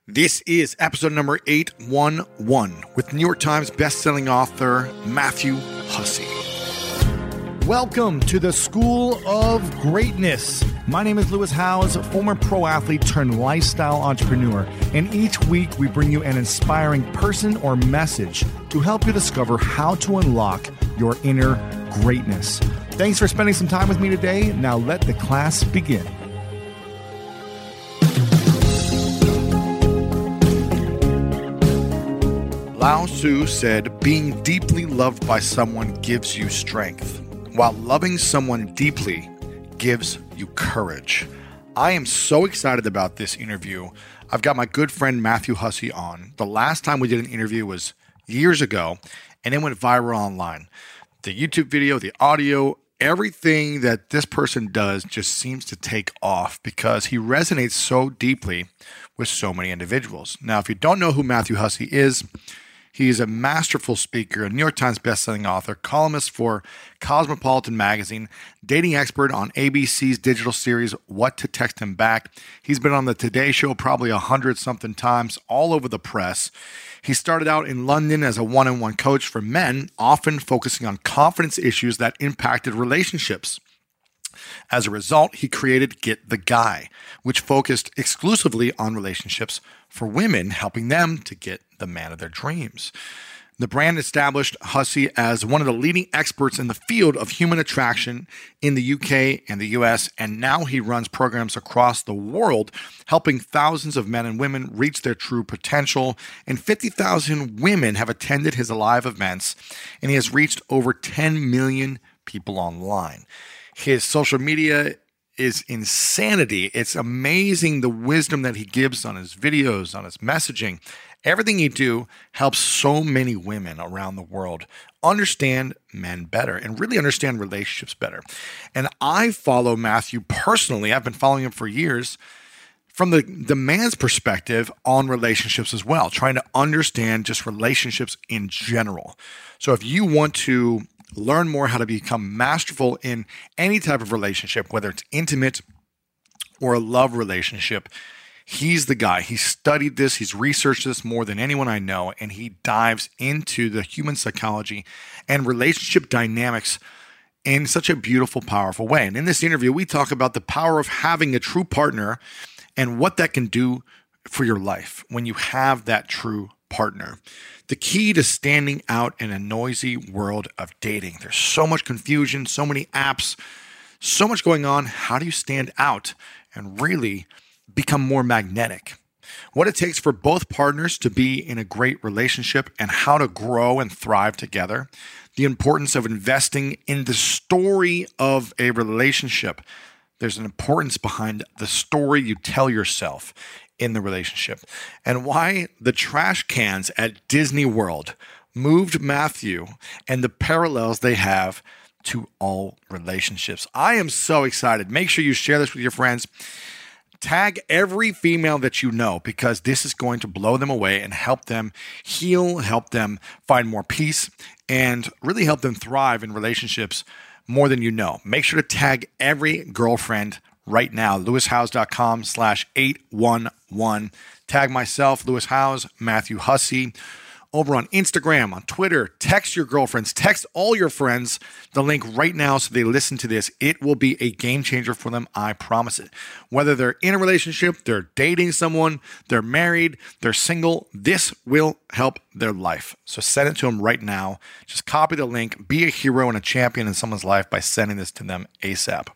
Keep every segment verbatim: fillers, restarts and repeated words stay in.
This is episode number eight one one with New York Times bestselling author Matthew Hussey. Welcome to the School of Greatness. My name is Lewis Howes, former pro athlete turned lifestyle entrepreneur, and each week we bring you an inspiring person or message to help you discover how to unlock your inner greatness. Thanks for spending some time with me today. Now let the class begin. Lao Tzu said, being deeply loved by someone gives you strength, while loving someone deeply gives you courage. I am so excited about this interview. I've got my good friend Matthew Hussey on. The last time we did an interview was years ago, and it went viral online. The YouTube video, the audio, everything that this person does just seems to take off because he resonates so deeply with so many individuals. Now, if you don't know who Matthew Hussey is, he is a masterful speaker, a New York Times bestselling author, columnist for Cosmopolitan magazine, dating expert on A B C's digital series, What to Text Him Back. He's been on the Today Show probably a hundred something times, all over the press. He started out in London as a one-on-one coach for men, often focusing on confidence issues that impacted relationships. As a result, he created Get the Guy, which focused exclusively on relationships for women, helping them to get the man of their dreams. The brand established Hussey as one of the leading experts in the field of human attraction in the U K and the U S, and now he runs programs across the world, helping thousands of men and women reach their true potential, and fifty thousand women have attended his live events, and he has reached over ten million people online. His social media is insanity. It's amazing the wisdom that he gives on his videos, on his messaging. Everything he do helps so many women around the world understand men better and really understand relationships better. And I follow Matthew personally. I've been following him for years from the, the man's perspective on relationships as well, trying to understand just relationships in general. So if you want to learn more how to become masterful in any type of relationship, whether it's intimate or a love relationship, he's the guy. He's studied this. He's researched this more than anyone I know, and he dives into the human psychology and relationship dynamics in such a beautiful, powerful way. And in this interview, we talk about the power of having a true partner and what that can do for your life when you have that true partner. The key to standing out in a noisy world of dating. There's so much confusion, so many apps, so much going on. How do you stand out and really become more magnetic? What it takes for both partners to be in a great relationship and how to grow and thrive together. The importance of investing in the story of a relationship. There's an importance behind the story you tell yourself in the relationship, and why the trash cans at Disney World moved Matthew and the parallels they have to all relationships. I am so excited. Make sure you share this with your friends. Tag every female that you know, because this is going to blow them away and help them heal, help them find more peace, and really help them thrive in relationships more than you know. Make sure to tag every girlfriend right now, lewishowes.com slash 811. Tag myself, Lewis Howes, Matthew Hussey, over on Instagram, on Twitter. Text your girlfriends, text all your friends the link right now so they listen to this. It will be a game changer for them, I promise it. Whether they're in a relationship, they're dating someone, they're married, they're single, this will help their life. So send it to them right now. Just copy the link. Be a hero and a champion in someone's life by sending this to them ASAP.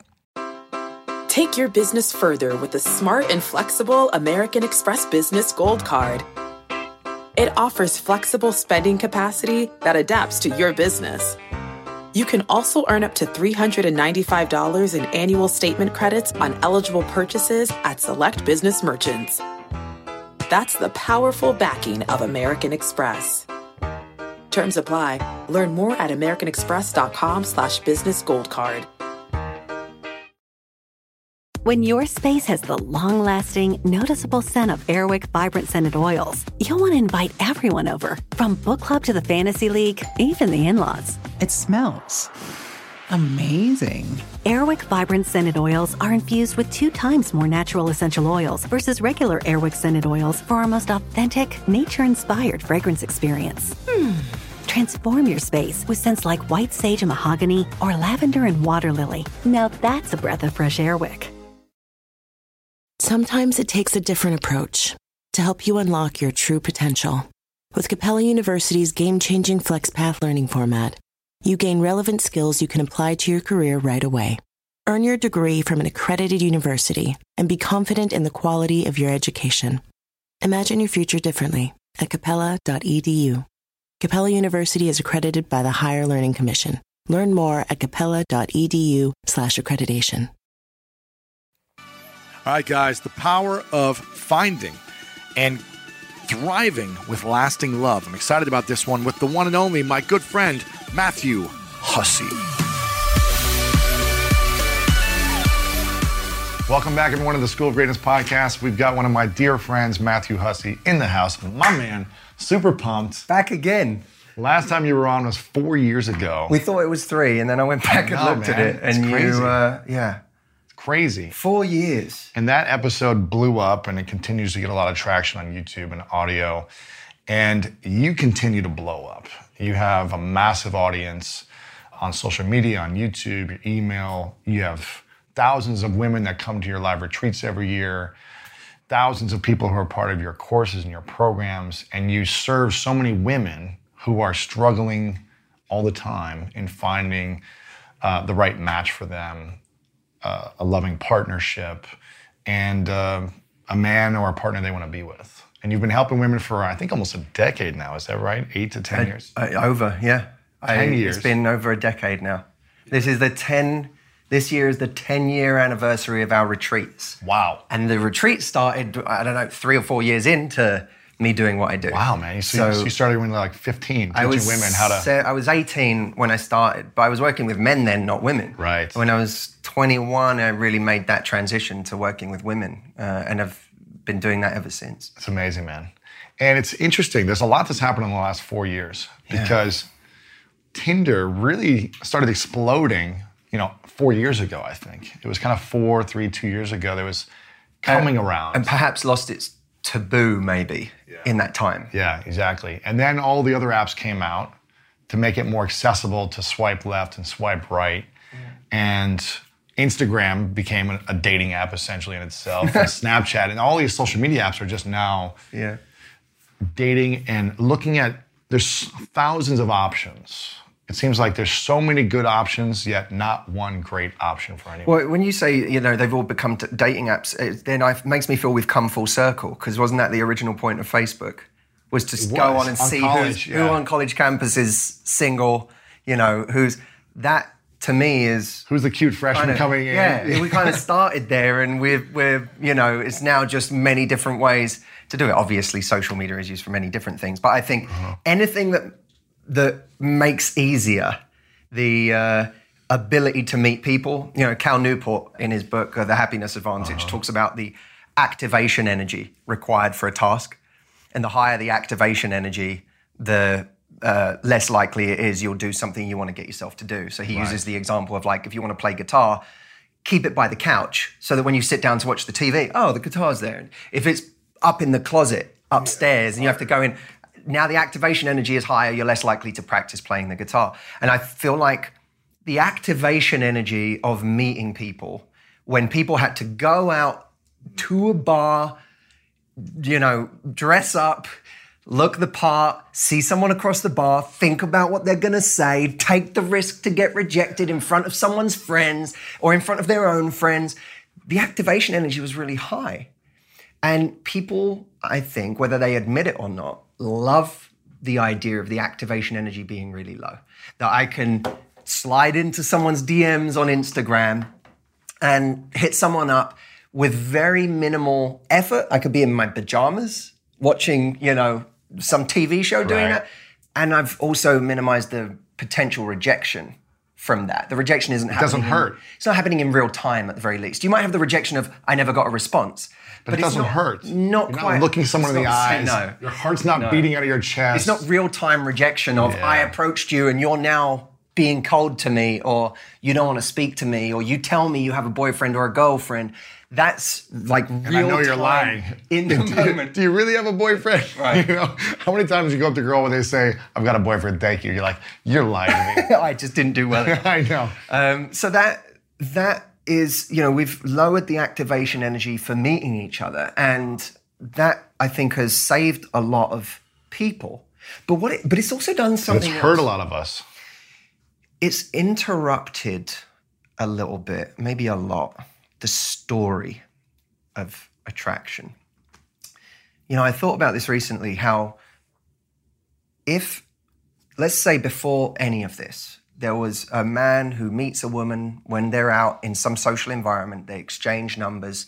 Take your business further with the smart and flexible American Express Business Gold Card. It offers flexible spending capacity that adapts to your business. You can also earn up to three hundred ninety-five dollars in annual statement credits on eligible purchases at select business merchants. That's the powerful backing of American Express. Terms apply. Learn more at americanexpress.com slash business gold card. When your space has the long-lasting, noticeable scent of Airwick Vibrant Scented Oils, you'll want to invite everyone over, from book club to the fantasy league, even the in-laws. It smells Amazing. Airwick Vibrant Scented Oils are infused with two times more natural essential oils versus regular Airwick Scented Oils for our most authentic, nature-inspired fragrance experience. Hmm. Transform your space with scents like white sage and mahogany or lavender and water lily. Now that's a breath of fresh Airwick. Sometimes it takes a different approach to help you unlock your true potential. With Capella University's game-changing FlexPath learning format, you gain relevant skills you can apply to your career right away. Earn your degree from an accredited university and be confident in the quality of your education. Imagine your future differently at capella dot e d u. Capella University is accredited by the Higher Learning Commission. Learn more at capella dot e d u slash accreditation. All right, guys, the power of finding and thriving with lasting love. I'm excited about this one with the one and only, my good friend, Matthew Hussey. Welcome back, everyone, to the School of Greatness podcast. We've got one of my dear friends, Matthew Hussey, in the house. My man, super pumped. Back again. Last time you were on was four years ago. We thought it was three, and then I went back I know, and looked man. at it, and it's you, uh, yeah. It's crazy. Four years. And that episode blew up, and it continues to get a lot of traction on YouTube and audio. And you continue to blow up. You have a massive audience on social media, on YouTube, your email. You have thousands of women that come to your live retreats every year, thousands of people who are part of your courses and your programs, and you serve so many women who are struggling all the time in finding uh, the right match for them, uh, a loving partnership, and uh, a man or a partner they want to be with. And you've been helping women for, I think, almost a decade now. Is that right? Eight to ten uh, years? Uh, over, yeah. Ten I, years. It's been over a decade now. This is the ten... This year is the ten-year anniversary of our retreats. Wow. And the retreat started, I don't know, three or four years into me doing what I do. Wow, man. So, so you started when you were like fifteen, teaching was, women how to... I was eighteen when I started, but I was working with men then, not women. Right. When I was twenty-one, I really made that transition to working with women, uh, and I've been doing that ever since. It's amazing, man. And it's interesting. There's a lot that's happened in the last four years yeah. because Tinder really started exploding, you know, four years ago, I think. It was kind of four, three, two years ago. There was coming uh, around. And perhaps lost its taboo, maybe, yeah. in that time. Yeah, exactly. And then all the other apps came out to make it more accessible to swipe left and swipe right. Yeah. And Instagram became a, a dating app, essentially, in itself. And Snapchat and all these social media apps are just now yeah. dating and looking at, there's thousands of options. It seems like there's so many good options, yet not one great option for anyone. Well, when you say, you know, they've all become t- dating apps, it then it makes me feel we've come full circle, because wasn't that the original point of Facebook? Was to was, go on and on see college, who's, yeah. who on college campus is single, you know, who's, that to me is... Who's the cute freshman kind of, coming in? Yeah, we kind of started there, and we're, we're, you know, it's now just many different ways to do it. Obviously, social media is used for many different things, but I think uh-huh. anything that that makes easier the uh, ability to meet people. You know, Cal Newport in his book, uh, The Happiness Advantage, uh-huh. talks about the activation energy required for a task. And the higher the activation energy, the uh, less likely it is you'll do something you want to get yourself to do. So he right. uses the example of, like, if you want to play guitar, keep it by the couch so that when you sit down to watch the T V, oh, the guitar's there. If it's up in the closet upstairs and you have to go in, now the activation energy is higher, you're less likely to practice playing the guitar. And I feel like the activation energy of meeting people, when people had to go out to a bar, you know, dress up, look the part, see someone across the bar, think about what they're gonna say, take the risk to get rejected in front of someone's friends or in front of their own friends, the activation energy was really high. And people, I think, whether they admit it or not, love the idea of the activation energy being really low. That I can slide into someone's D Ms on Instagram and hit someone up with very minimal effort. I could be in my pajamas watching, you know, some T V show doing right. that. And I've also minimized the potential rejection from that. The rejection isn't happening. It doesn't hurt. In, it's not happening in real time at the very least. You might have the rejection of, I never got a response. But, but it doesn't not, hurt. Not You're quite. Not looking someone in the eyes. No. Your heart's not no. beating out of your chest. It's not real-time rejection of, yeah. I approached you and you're now being cold to me, or you don't want to speak to me, or you tell me you have a boyfriend or a girlfriend. That's like And real I know you're time lying. in the do, moment. do you really have a boyfriend? Right. You know, how many times you go up to a girl when they say, I've got a boyfriend, thank you. You're like, you're lying to me. I just didn't do well. I know. Um, so that that is, you know, we've lowered the activation energy for meeting each other, and that I think has saved a lot of people. But what? It, but it's also done something. It's hurt else. a lot of us. It's interrupted a little bit, maybe a lot, the story of attraction. You know, I thought about this recently, how if, let's say before any of this, there was a man who meets a woman when they're out in some social environment, they exchange numbers.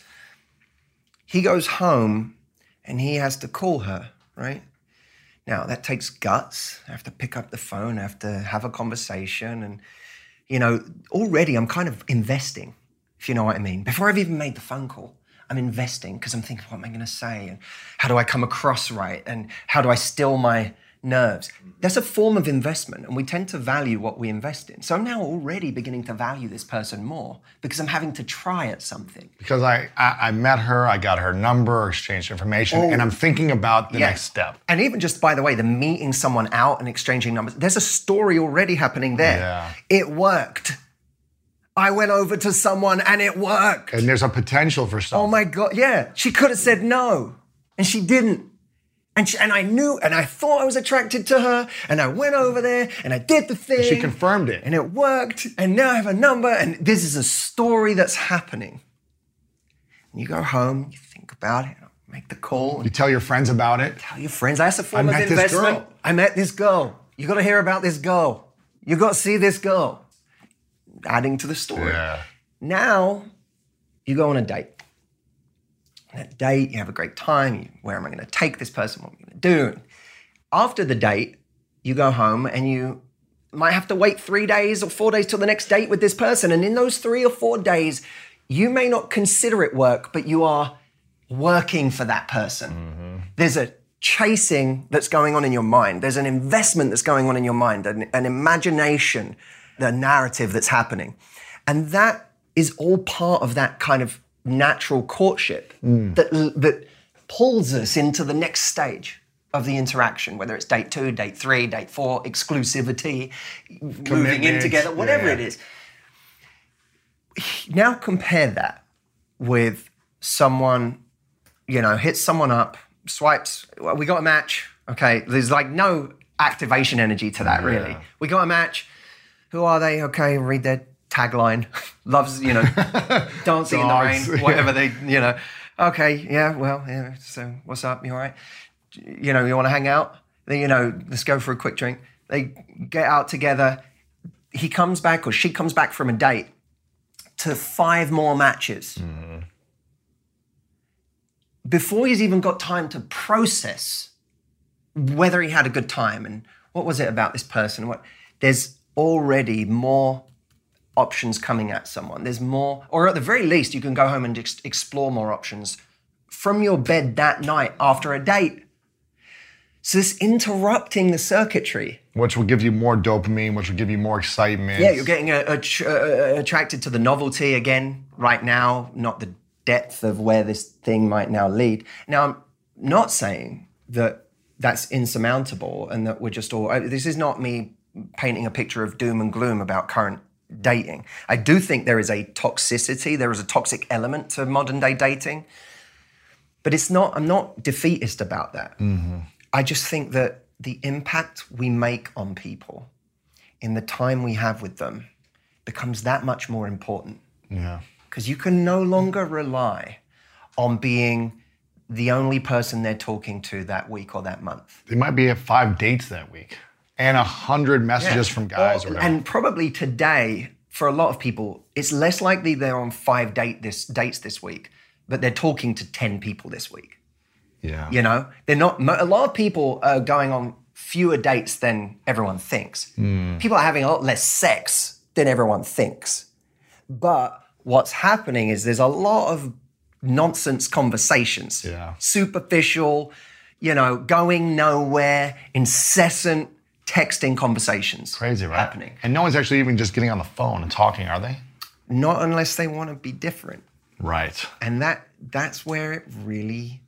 He goes home and he has to call her, right? Now, that takes guts. I have to pick up the phone, I have to have a conversation. And, you know, already I'm kind of investing, if you know what I mean. Before I've even made the phone call, I'm investing because I'm thinking, what am I going to say? And how do I come across right? And how do I still my nerves? That's a form of investment, and we tend to value what we invest in. So I'm now already beginning to value this person more because I'm having to try at something. Because I, I, I met her, I got her number, exchanged information, oh, and I'm thinking about the yeah. next step. And even just, by the way, the meeting someone out and exchanging numbers, there's a story already happening there. Yeah. It worked. I went over to someone and it worked. And there's a potential for something. Oh my God, yeah. She could have said no, and she didn't. And she, and I knew, and I thought I was attracted to her, and I went over there, and I did the thing. She confirmed it. And it worked, and now I have a number, and this is a story that's happening. And you go home, you think about it, make the call. You tell your friends about it. Tell your friends, that's a form I of met investment. This girl. I met this girl. You got to hear about this girl. You got to see this girl. Adding to the story. Yeah. Now, you go on a date. That date, you have a great time. You, where am I going to take this person? What am I going to do? After the date, you go home and you might have to wait three days or four days till the next date with this person. And in those three or four days, you may not consider it work, but you are working for that person. Mm-hmm. There's a chasing that's going on in your mind. There's an investment that's going on in your mind, an, an imagination, the narrative that's happening. And that is all part of that kind of natural courtship mm. that that pulls us into the next stage of the interaction, whether it's date two, date three, date four, exclusivity, moving in together, whatever yeah. it is. Now compare that with someone, you know, hits someone up, swipes, well, we got a match. Okay, there's like no activation energy to that, yeah. really. We got a match. Who are they? Okay, read their tagline. Loves, you know, dancing in the rain, whatever they, you know. Okay, yeah, well, yeah, so what's up? You all right? You know, you want to hang out? Then, you know, let's go for a quick drink. They get out together. He comes back or she comes back from a date to five more matches. Mm-hmm. Before he's even got time to process whether he had a good time and what was it about this person. What there's already more options coming at someone. There's more, or at the very least, you can go home and ex- explore more options from your bed that night after a date. So it's interrupting the circuitry. Which will give you more dopamine, which will give you more excitement. Yeah, you're getting a, a tr- uh, attracted to the novelty again right now, not the depth of where this thing might now lead. Now, I'm not saying that that's insurmountable and that we're just all, this is not me painting a picture of doom and gloom about current dating. I do think there is a toxicity, there is a toxic element to modern day dating, but it's not, I'm not defeatist about that. Mm-hmm. I just think that the impact we make on people in the time we have with them becomes that much more important. Yeah. Because you can no longer rely on being the only person they're talking to that week or that month. They might be at five dates that week. And a hundred messages yeah. from guys. Or, or whatever. And probably today, for a lot of people, it's less likely they're on five date this dates this week, but they're talking to ten people this week. Yeah. You know, they're not, a lot of people are going on fewer dates than everyone thinks. Mm. People are having a lot less sex than everyone thinks. But what's happening is there's a lot of nonsense conversations. Yeah. Superficial, you know, going nowhere, incessant texting conversations. Crazy, right? Happening. And no one's actually even just getting on the phone and talking, are they? Not unless they want to be different. Right. And that that's where it really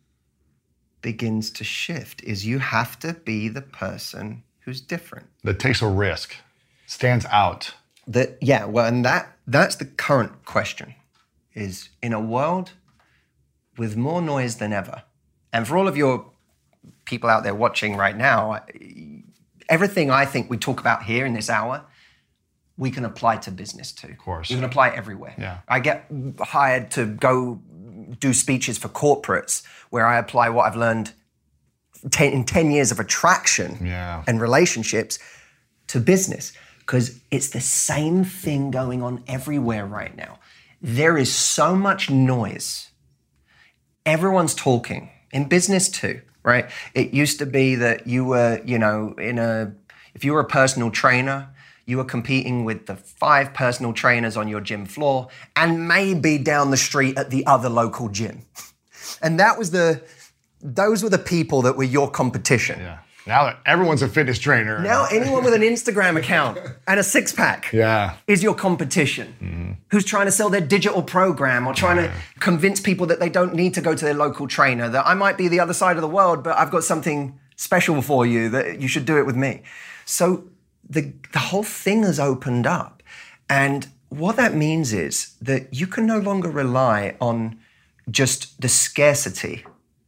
begins to shift, is you have to be the person who's different. That takes a risk, stands out. That yeah, well, and that that's the current question, is in a world with more noise than ever. And for all of your people out there watching right now, everything I think we talk about here in this hour, we can apply to business too. Of course. We can apply everywhere. Yeah. I get hired to go do speeches for corporates where I apply what I've learned ten, in ten years of attraction yeah. and relationships to business, because it's the same thing going on everywhere right now. There is so much noise. Everyone's talking, in business too, right? It used to be that you were, you know, in a, if you were a personal trainer, you were competing with the five personal trainers on your gym floor and maybe down the street at the other local gym. And that was the, those were the people that were your competition. Yeah. Now that everyone's a fitness trainer. Now anyone with an Instagram account and a six pack yeah. is your competition. Mm-hmm. Who's trying to sell their digital program or trying yeah. to convince people that they don't need to go to their local trainer, that I might be the other side of the world, but I've got something special for you, that you should do it with me. So the, the whole thing has opened up. And what that means is that you can no longer rely on just the scarcity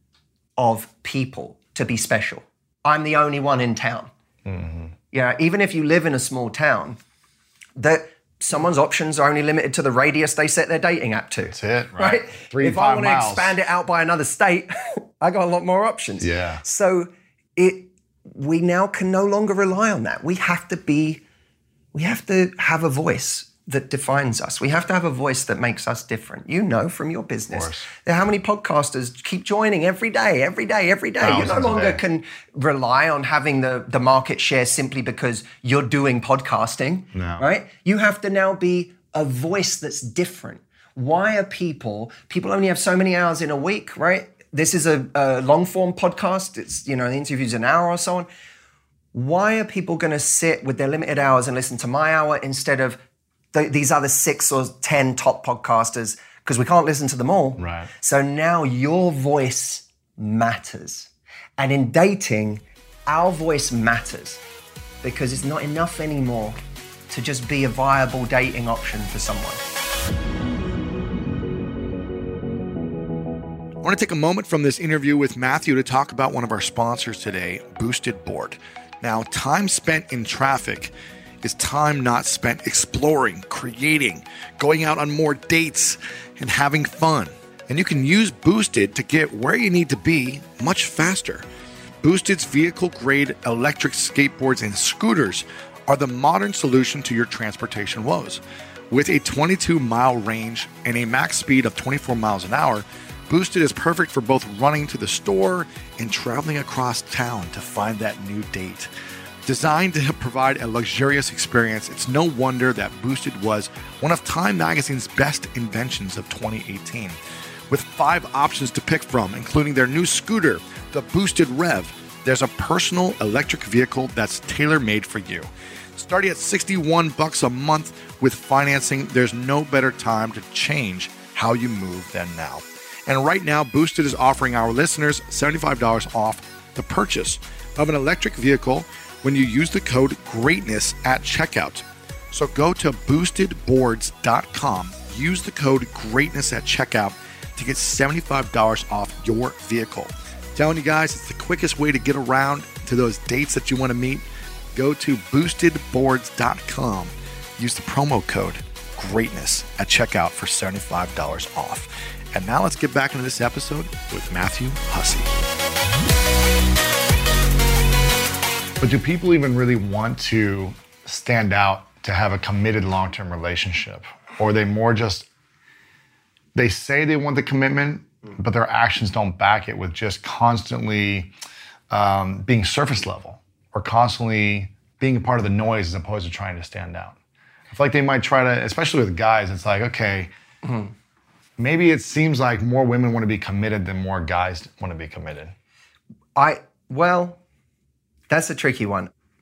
of people to be special. I'm the only one in town. Mm-hmm. Yeah, even if you live in a small town, that someone's options are only limited to the radius they set their dating app to. That's it, right? right? Three, if five I want miles. to expand it out by another state, I got a lot more options. Yeah. So it, we now can no longer rely on that. We have to be, we have to have a voice that defines us. We have to have a voice that makes us different. You know from your business. How many podcasters keep joining every day, every day, every day? Thousands you no longer a day. can rely on having the, the market share simply because you're doing podcasting, no. right? You have to now be a voice that's different. Why are people, people only have so many hours in a week, right? This is a, a long form podcast. It's, you know, the interview's an hour or so on. Why are people gonna sit with their limited hours and listen to my hour instead of these other six or ten top podcasters, because we can't listen to them all. Right. So now your voice matters. And in dating, our voice matters because it's not enough anymore to just be a viable dating option for someone. I want to take a moment from this interview with Matthew to talk about one of our sponsors today, Boosted Board. Now, time spent in traffic is time not spent exploring, creating, going out on more dates, and having fun. And you can use Boosted to get where you need to be much faster. Boosted's vehicle-grade electric skateboards and scooters are the modern solution to your transportation woes. With a twenty-two mile range and a max speed of twenty-four miles an hour, Boosted is perfect for both running to the store and traveling across town to find that new date. Designed to provide a luxurious experience, it's no wonder that Boosted was one of Time Magazine's best inventions of twenty eighteen. With five options to pick from, including their new scooter, the Boosted Rev, there's a personal electric vehicle that's tailor-made for you. Starting at sixty-one bucks a month with financing, there's no better time to change how you move than now. And right now, Boosted is offering our listeners seventy-five dollars off the purchase of an electric vehicle when you use the code GREATNESS at checkout. So go to boosted boards dot com, use the code GREATNESS at checkout to get seventy-five dollars off your vehicle. Telling you guys, it's the quickest way to get around to those dates that you want to meet. Go to boosted boards dot com, use the promo code GREATNESS at checkout for seventy-five dollars off. And now let's get back into this episode with Matthew Hussey. But do people even really want to stand out to have a committed long-term relationship? Or are they more just, they say they want the commitment, but their actions don't back it with just constantly um, being surface level or constantly being a part of the noise as opposed to trying to stand out? I feel like they might try to, especially with guys, it's like, okay, mm-hmm. maybe it seems like more women want to be committed than more guys want to be committed. I, well... That's a tricky one.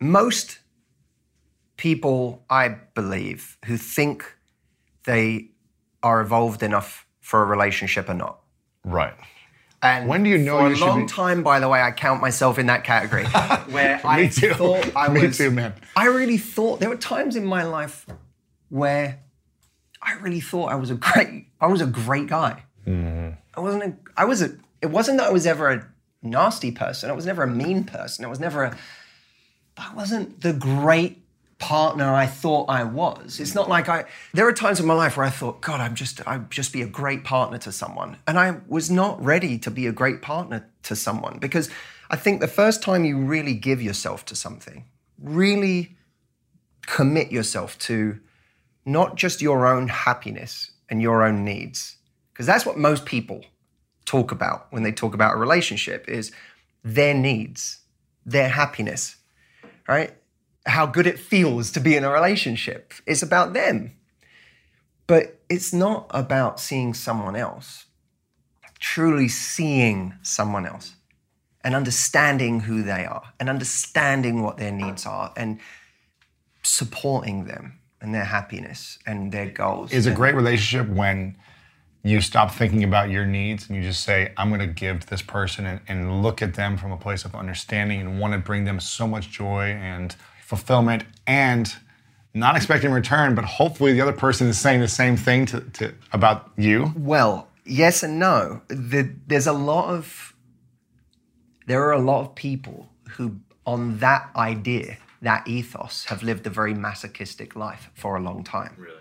most people, I believe, who think they are evolved enough for a relationship are not. Right. And when do you know for you a should long be... time, by the way, I count myself in that category. Where Me I too. thought I Me was... too, man. I really thought... There were times in my life where I really thought I was a great... I was a great guy. Mm-hmm. I wasn't a... I was a... It wasn't that I was ever a nasty person. I was never a mean person. I was never a... I wasn't the great partner I thought I was. It's not like I... There are times in my life where I thought, God, I'm just, I'd just be a great partner to someone. And I was not ready to be a great partner to someone, because I think the first time you really give yourself to something, really commit yourself to not just your own happiness and your own needs, because that's what most people talk about when they talk about a relationship, is their needs, their happiness, right? How good it feels to be in a relationship. It's about them. But it's not about seeing someone else, truly seeing someone else and understanding who they are and understanding what their needs are and supporting them and their happiness and their goals. It's a great relationship when you stop thinking about your needs and you just say, I'm going to give to this person, and, and look at them from a place of understanding and want to bring them so much joy and fulfillment, and not expecting return, but hopefully the other person is saying the same thing to, to about you? Well, yes and no. The, there's a lot of, there are a lot of people who on that idea, that ethos, have lived a very masochistic life for a long time. Really?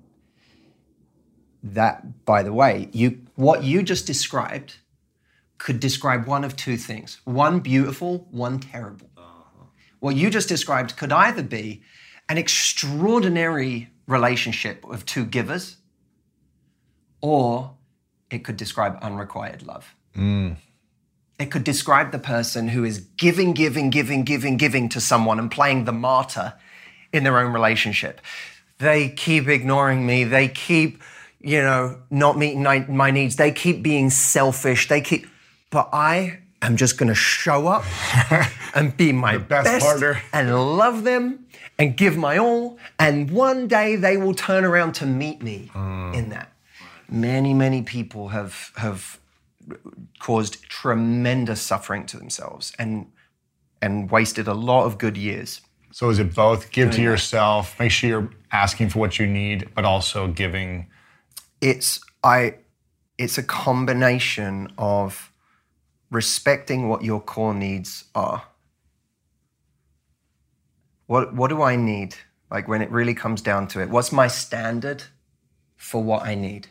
That, by the way, you what you just described could describe one of two things. One beautiful, one terrible. Uh-huh. What you just described could either be an extraordinary relationship of two givers, or it could describe unrequited love. Mm. It could describe the person who is giving, giving, giving, giving, giving to someone and playing the martyr in their own relationship. They keep ignoring me. They keep, you know, not meeting my, my needs. They keep being selfish. They keep, but I am just going to show up and be my best, best partner and love them and give my all. And one day they will turn around to meet me mm. in that. Many, many people have have caused tremendous suffering to themselves and and wasted a lot of good years. So is it both give to yourself, make sure you're asking for what you need, but also giving? It's I it's a combination of respecting what your core needs are. What what do I need? Like when it really comes down to it, what's my standard for what I need?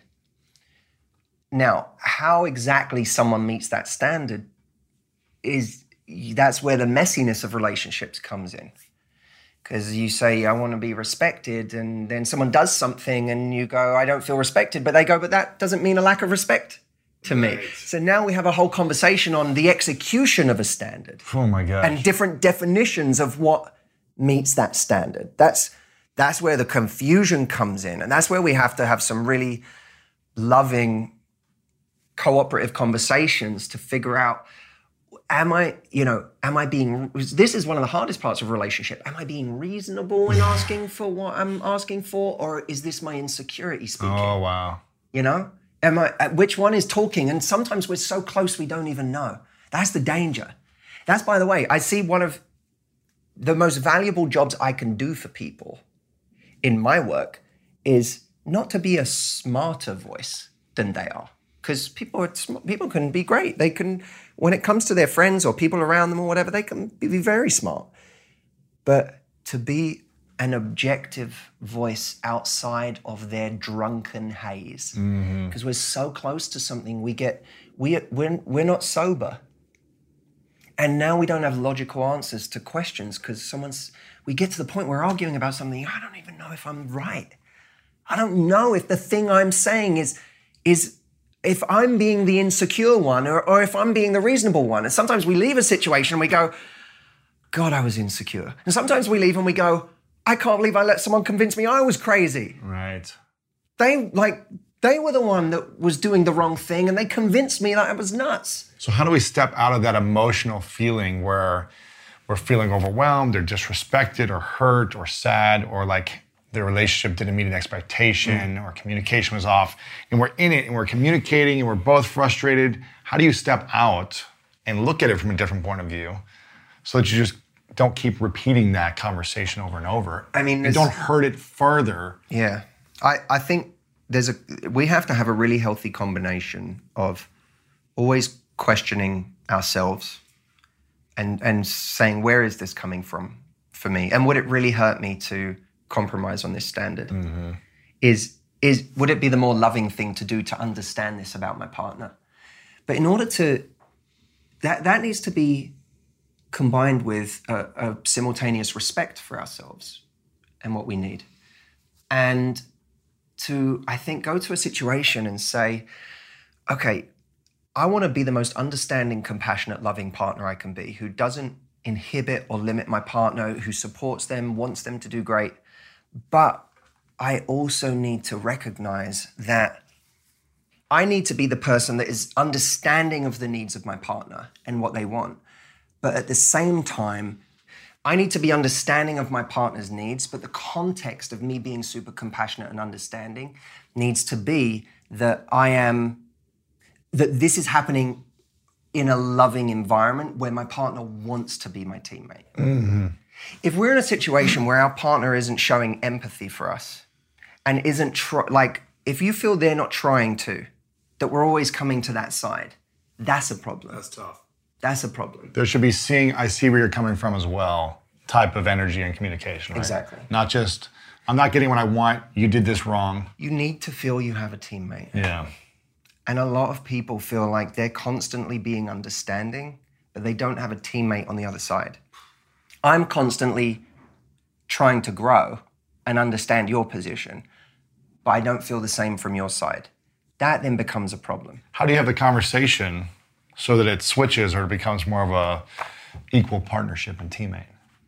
Now, how exactly someone meets that standard is, that's where the messiness of relationships comes in. Because you say, I want to be respected, and then someone does something and you go, I don't feel respected, but they go, but that doesn't mean a lack of respect to me. Right. So now we have a whole conversation on the execution of a standard. Oh my gosh. And different definitions of what meets that standard. That's, that's where the confusion comes in. And that's where we have to have some really loving, cooperative conversations to figure out, am I, you know, am I being, this is one of the hardest parts of a relationship. Am I being reasonable in asking for what I'm asking for? Or is this my insecurity speaking? Oh, wow. You know, am I, which one is talking? And sometimes we're so close we don't even know. That's the danger. That's, by the way, I see one of the most valuable jobs I can do for people in my work is not to be a smarter voice than they are. Because people are, people can be great. They can, when it comes to their friends or people around them or whatever, they can be very smart. But to be an objective voice outside of their drunken haze, because mm-hmm. we're so close to something, we get, we, we're, we're not sober. And now we don't have logical answers to questions because someone's, we get to the point where we're arguing about something, I don't even know if I'm right. I don't know if the thing I'm saying is, is, if I'm being the insecure one or, or if I'm being the reasonable one. And sometimes we leave a situation and we go, God, I was insecure. And sometimes we leave and we go, I can't believe I let someone convince me I was crazy. Right. They like, they were the one that was doing the wrong thing and they convinced me that I was nuts. So how do we step out of that emotional feeling where were feeling overwhelmed or disrespected or hurt or sad, or like their relationship didn't meet an expectation mm. or communication was off, and we're in it and we're communicating and we're both frustrated. How do you step out and look at it from a different point of view so that you just don't keep repeating that conversation over and over? I mean, and don't hurt it further. Yeah. I, I think there's a we have to have a really healthy combination of always questioning ourselves and and saying, where is this coming from for me? And would it really hurt me to compromise on this standard? Mm-hmm. Is is would it be the more loving thing to do to understand this about my partner? But in order to, that that needs to be combined with a, a simultaneous respect for ourselves and what we need. And to, I think, go to a situation and say, okay, I want to be the most understanding, compassionate, loving partner I can be, who doesn't inhibit or limit my partner, who supports them, wants them to do great. But I also need to recognize that I need to be the person that is understanding of the needs of my partner and what they want. But at the same time, I need to be understanding of my partner's needs, but the context of me being super compassionate and understanding needs to be that I am, that this is happening in a loving environment where my partner wants to be my teammate. Mm-hmm. If we're in a situation where our partner isn't showing empathy for us and isn't, tr- like, if you feel they're not trying to, that we're always coming to that side, that's a problem. That's tough. That's a problem. There should be seeing, I see where you're coming from as well, type of energy and communication, right? Exactly. Not just, I'm not getting what I want, you did this wrong. You need to feel you have a teammate. Yeah. And a lot of people feel like they're constantly being understanding, but they don't have a teammate on the other side. I'm constantly trying to grow and understand your position, but I don't feel the same from your side. That then becomes a problem. How do you have the conversation so that it switches or it becomes more of a equal partnership and teammate?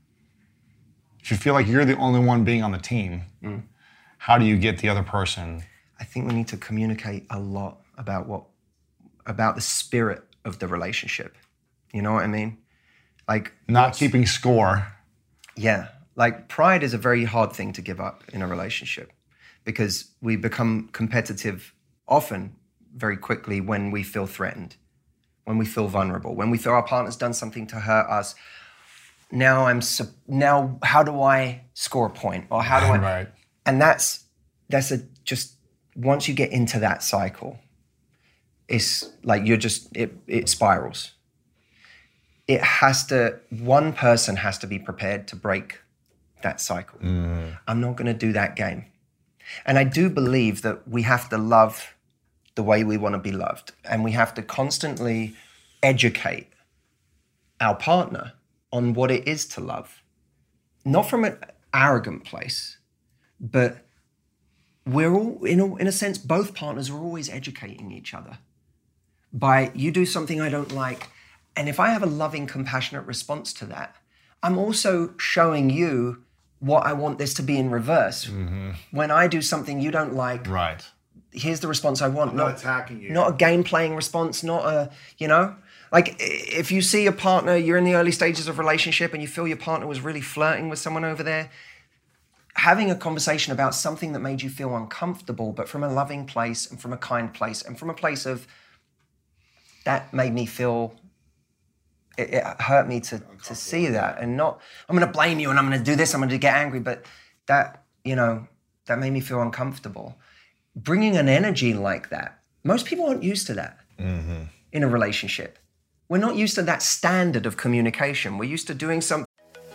If you feel like you're the only one being on the team, mm. how do you get the other person? I think we need to communicate a lot about what, about the spirit of the relationship. You know what I mean? Like not keeping score. Yeah. Like pride is a very hard thing to give up in a relationship because we become competitive often very quickly when we feel threatened, when we feel vulnerable, when we feel our partner's done something to hurt us. Now I'm, now how do I score a point? Or how do I? Right. And that's, that's a, just, once you get into that cycle, it's like you're just, it, it spirals. It has to, one person has to be prepared to break that cycle. Mm. I'm not going to do that game. And I do believe that we have to love the way we want to be loved. And we have to constantly educate our partner on what it is to love. Not from an arrogant place, but we're all, in a, in a sense, both partners are always educating each other. By you do something I don't like, and if I have a loving, compassionate response to that, I'm also showing you what I want this to be in reverse. Mm-hmm. When I do something you don't like, right. here's the response I want. I'm not, not attacking you. Not a game-playing response, not a, you know? Like, if you see a partner, you're in the early stages of a relationship and you feel your partner was really flirting with someone over there, having a conversation about something that made you feel uncomfortable, but from a loving place and from a kind place and from a place of, that made me feel, it, it hurt me to, to see that. And not, I'm going to blame you and I'm going to do this, I'm going to get angry, but that, you know, that made me feel uncomfortable. Bringing an energy like that, most people aren't used to that mm-hmm. in a relationship. We're not used to that standard of communication. We're used to doing something.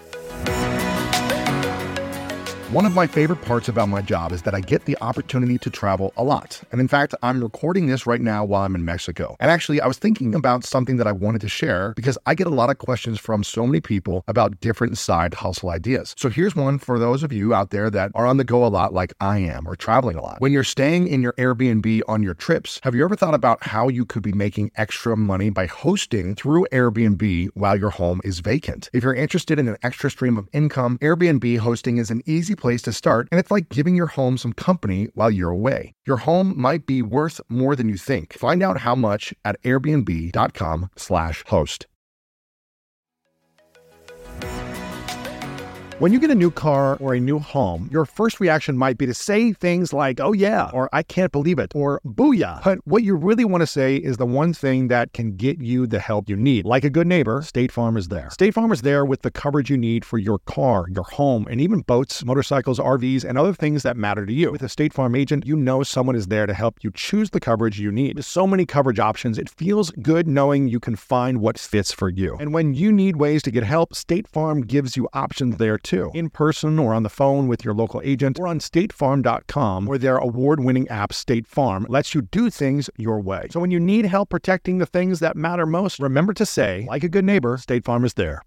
One of my favorite parts about my job is that I get the opportunity to travel a lot. And in fact, I'm recording this right now while I'm in Mexico. And actually, I was thinking about something that I wanted to share because I get a lot of questions from so many people about different side hustle ideas. So here's one for those of you out there that are on the go a lot like I am or traveling a lot. When you're staying in your Airbnb on your trips, have you ever thought about how you could be making extra money by hosting through Airbnb while your home is vacant? If you're interested in an extra stream of income, Airbnb hosting is an easy place to start, and it's like giving your home some company while you're away. Your home might be worth more than you think. Find out how much at airbnb.com slash host. When you get a new car or a new home, your first reaction might be to say things like, oh yeah, or I can't believe it, or booyah. But what you really want to say is the one thing that can get you the help you need. Like a good neighbor, State Farm is there. State Farm is there with the coverage you need for your car, your home, and even boats, motorcycles, R Vs, and other things that matter to you. With a State Farm agent, you know someone is there to help you choose the coverage you need. With so many coverage options, it feels good knowing you can find what fits for you. And when you need ways to get help, State Farm gives you options there too. In person or on the phone with your local agent or on state farm dot com, where their award-winning app State Farm lets you do things your way. So when you need help protecting the things that matter most, remember to say, like a good neighbor, State Farm is there.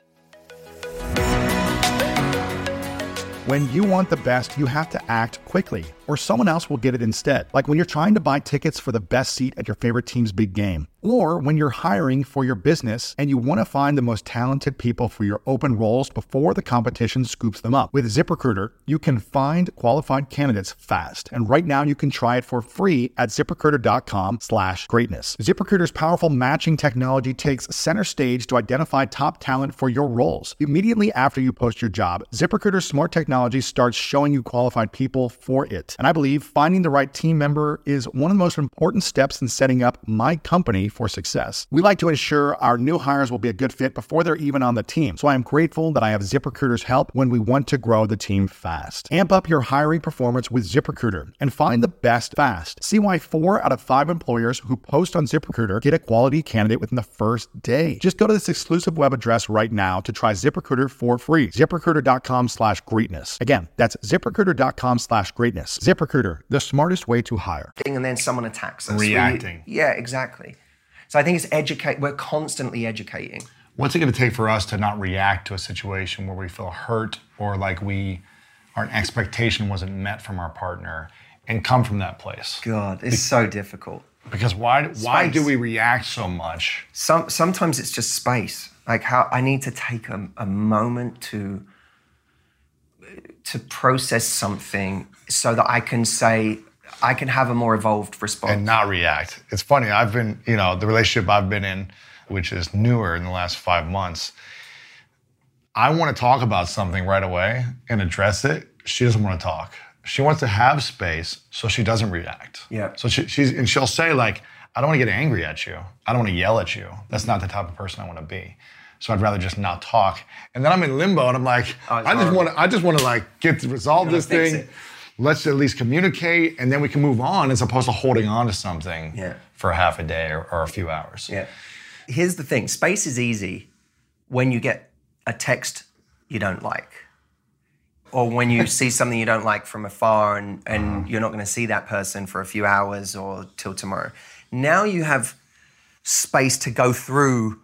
When you want the best, you have to act quickly, or someone else will get it instead. Like when you're trying to buy tickets for the best seat at your favorite team's big game. Or when you're hiring for your business and you want to find the most talented people for your open roles before the competition scoops them up. With ZipRecruiter, you can find qualified candidates fast. And right now you can try it for free at ZipRecruiter.com slash greatness. ZipRecruiter's powerful matching technology takes center stage to identify top talent for your roles. Immediately after you post your job, ZipRecruiter's smart technology starts showing you qualified people for it. And I believe finding the right team member is one of the most important steps in setting up my company for success. We like to ensure our new hires will be a good fit before they're even on the team. So I am grateful that I have ZipRecruiter's help when we want to grow the team fast. Amp up your hiring performance with ZipRecruiter and find the best fast. See why four out of five employers who post on ZipRecruiter get a quality candidate within the first day. Just go to this exclusive web address right now to try ZipRecruiter for free. ZipRecruiter.com slash greatness. Again, that's ZipRecruiter.com slash greatness. ZipRecruiter, the smartest way to hire. And then someone attacks us. Reacting. We, yeah, exactly. So I think it's educate. We're constantly educating. What's it going to take for us to not react to a situation where we feel hurt or like we, our expectation wasn't met from our partner, and come from that place? God, it's Be- so difficult. Because why? Space. Why do we react so much? Some sometimes it's just space. Like how I need to take a, a moment to to process something so that I can say. I can have a more evolved response. And not react. It's funny, I've been, you know, the relationship I've been in, which is newer in the last five months, I want to talk about something right away and address it. She doesn't want to talk. She wants to have space so she doesn't react. Yeah. So she, she's, and she'll say like, I don't want to get angry at you. I don't want to yell at you. That's not the type of person I want to be. So I'd rather just not talk. And then I'm in limbo and I'm like, oh, I just want to, I just want to like get to resolve this thing. It. Let's at least communicate, and then we can move on as opposed to holding on to something yeah. for half a day or, or a few hours. Yeah. Here's the thing. Space is easy when you get a text you don't like, or when you see something you don't like from afar and, and uh-huh. you're not going to see that person for a few hours or till tomorrow. Now you have space to go through,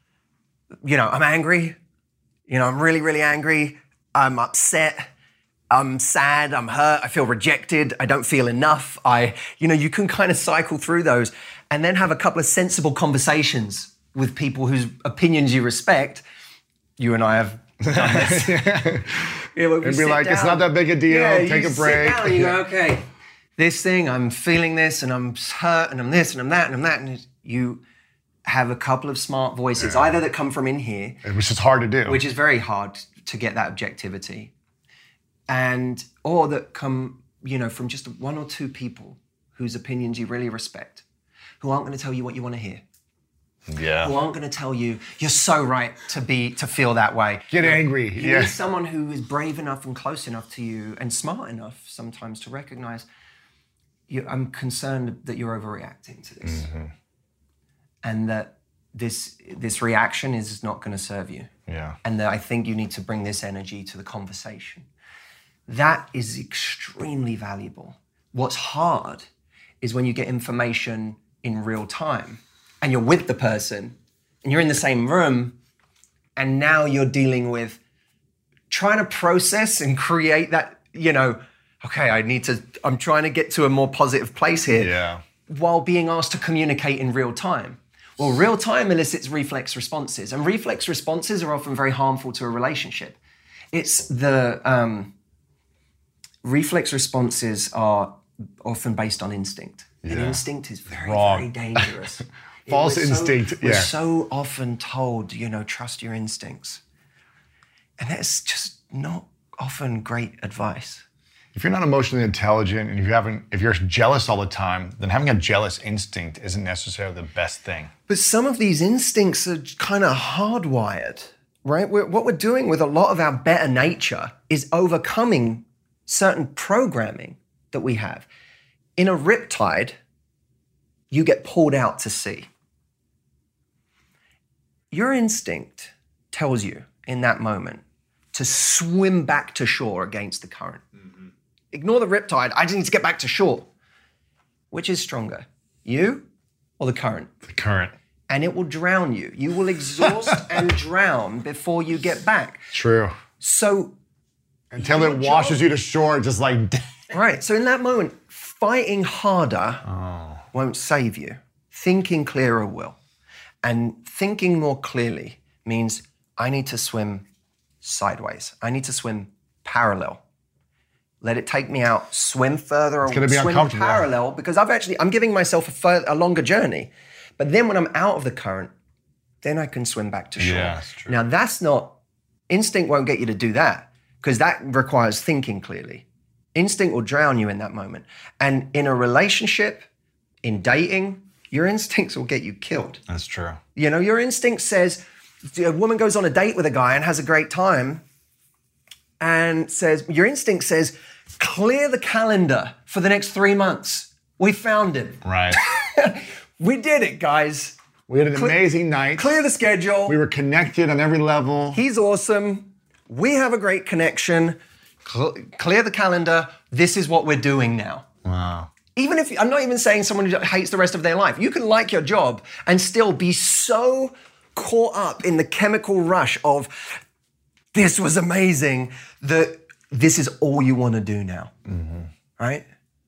you know, I'm angry, you know, I'm really, really angry, I'm upset, I'm sad, I'm hurt, I feel rejected, I don't feel enough. I, you know, you can kind of cycle through those and then have a couple of sensible conversations with people whose opinions you respect. You and I have done this. yeah. Yeah, and be like, down, it's not that big a deal, yeah, take you a break. Sit down and you go, okay, this thing, I'm feeling this and I'm hurt and I'm this and I'm that and I'm that. And you have a couple of smart voices, yeah. either that come from in here. Which is hard to do. Which is very hard to get that objectivity. And, or that come, you know, from just one or two people whose opinions you really respect, who aren't going to tell you what you want to hear. Yeah. Who aren't going to tell you, you're so right to be, to feel that way. Get you know, angry. You yeah. need someone who is brave enough and close enough to you and smart enough sometimes to recognize, you, I'm concerned that you're overreacting to this. Mm-hmm. And that this, this reaction is not going to serve you. Yeah. And that I think you need to bring this energy to the conversation. That is extremely valuable. What's hard is when you get information in real time and you're with the person and you're in the same room and now you're dealing with trying to process and create that, you know, okay, I need to, I'm trying to get to a more positive place here. Yeah. While being asked to communicate in real time. Well, real time elicits reflex responses, and reflex responses are often very harmful to a relationship. It's the, um, reflex responses are often based on instinct. Yeah. And instinct is very, Wrong. very dangerous. False we're instinct, so, yeah. We're so often told, you know, trust your instincts. And that's just not often great advice. If you're not emotionally intelligent and if you haven't, if you're jealous all the time, then having a jealous instinct isn't necessarily the best thing. But some of these instincts are kind of hardwired, right? We're, what we're doing with a lot of our better nature is overcoming certain programming that we have. In a riptide, you get pulled out to sea. Your instinct tells you in that moment to swim back to shore against the current. Mm-hmm. Ignore the riptide. I just need to get back to shore. Which is stronger, you or the current? The current. And it will drown you. You will exhaust and drown before you get back. True. So until it washes job, you to shore, just like right. So in that moment, fighting harder oh. won't save you. Thinking clearer will. And thinking more clearly means I need to swim sideways. I need to swim parallel. Let it take me out, swim further, it's gonna be swim uncomfortable. parallel, because I've actually, I'm giving myself a, fur, a longer journey. But then when I'm out of the current, then I can swim back to shore. Yeah, that's true. Now that's not, instinct won't get you to do that, because that requires thinking clearly. Instinct will drown you in that moment. And in a relationship, in dating, your instincts will get you killed. That's true. You know, your instinct says, a woman goes on a date with a guy and has a great time and says, your instinct says, clear the calendar for the next three months. We found him. Right. We did it, guys. We had an Cle- amazing night. Clear the schedule. We were connected on every level. He's awesome. We have a great connection. Cl- clear the calendar. This is what we're doing now. Wow. Even if, I'm not even saying someone who hates the rest of their life. You can like your job and still be so caught up in the chemical rush of, this was amazing, that this is all you want to do now, mm-hmm. right?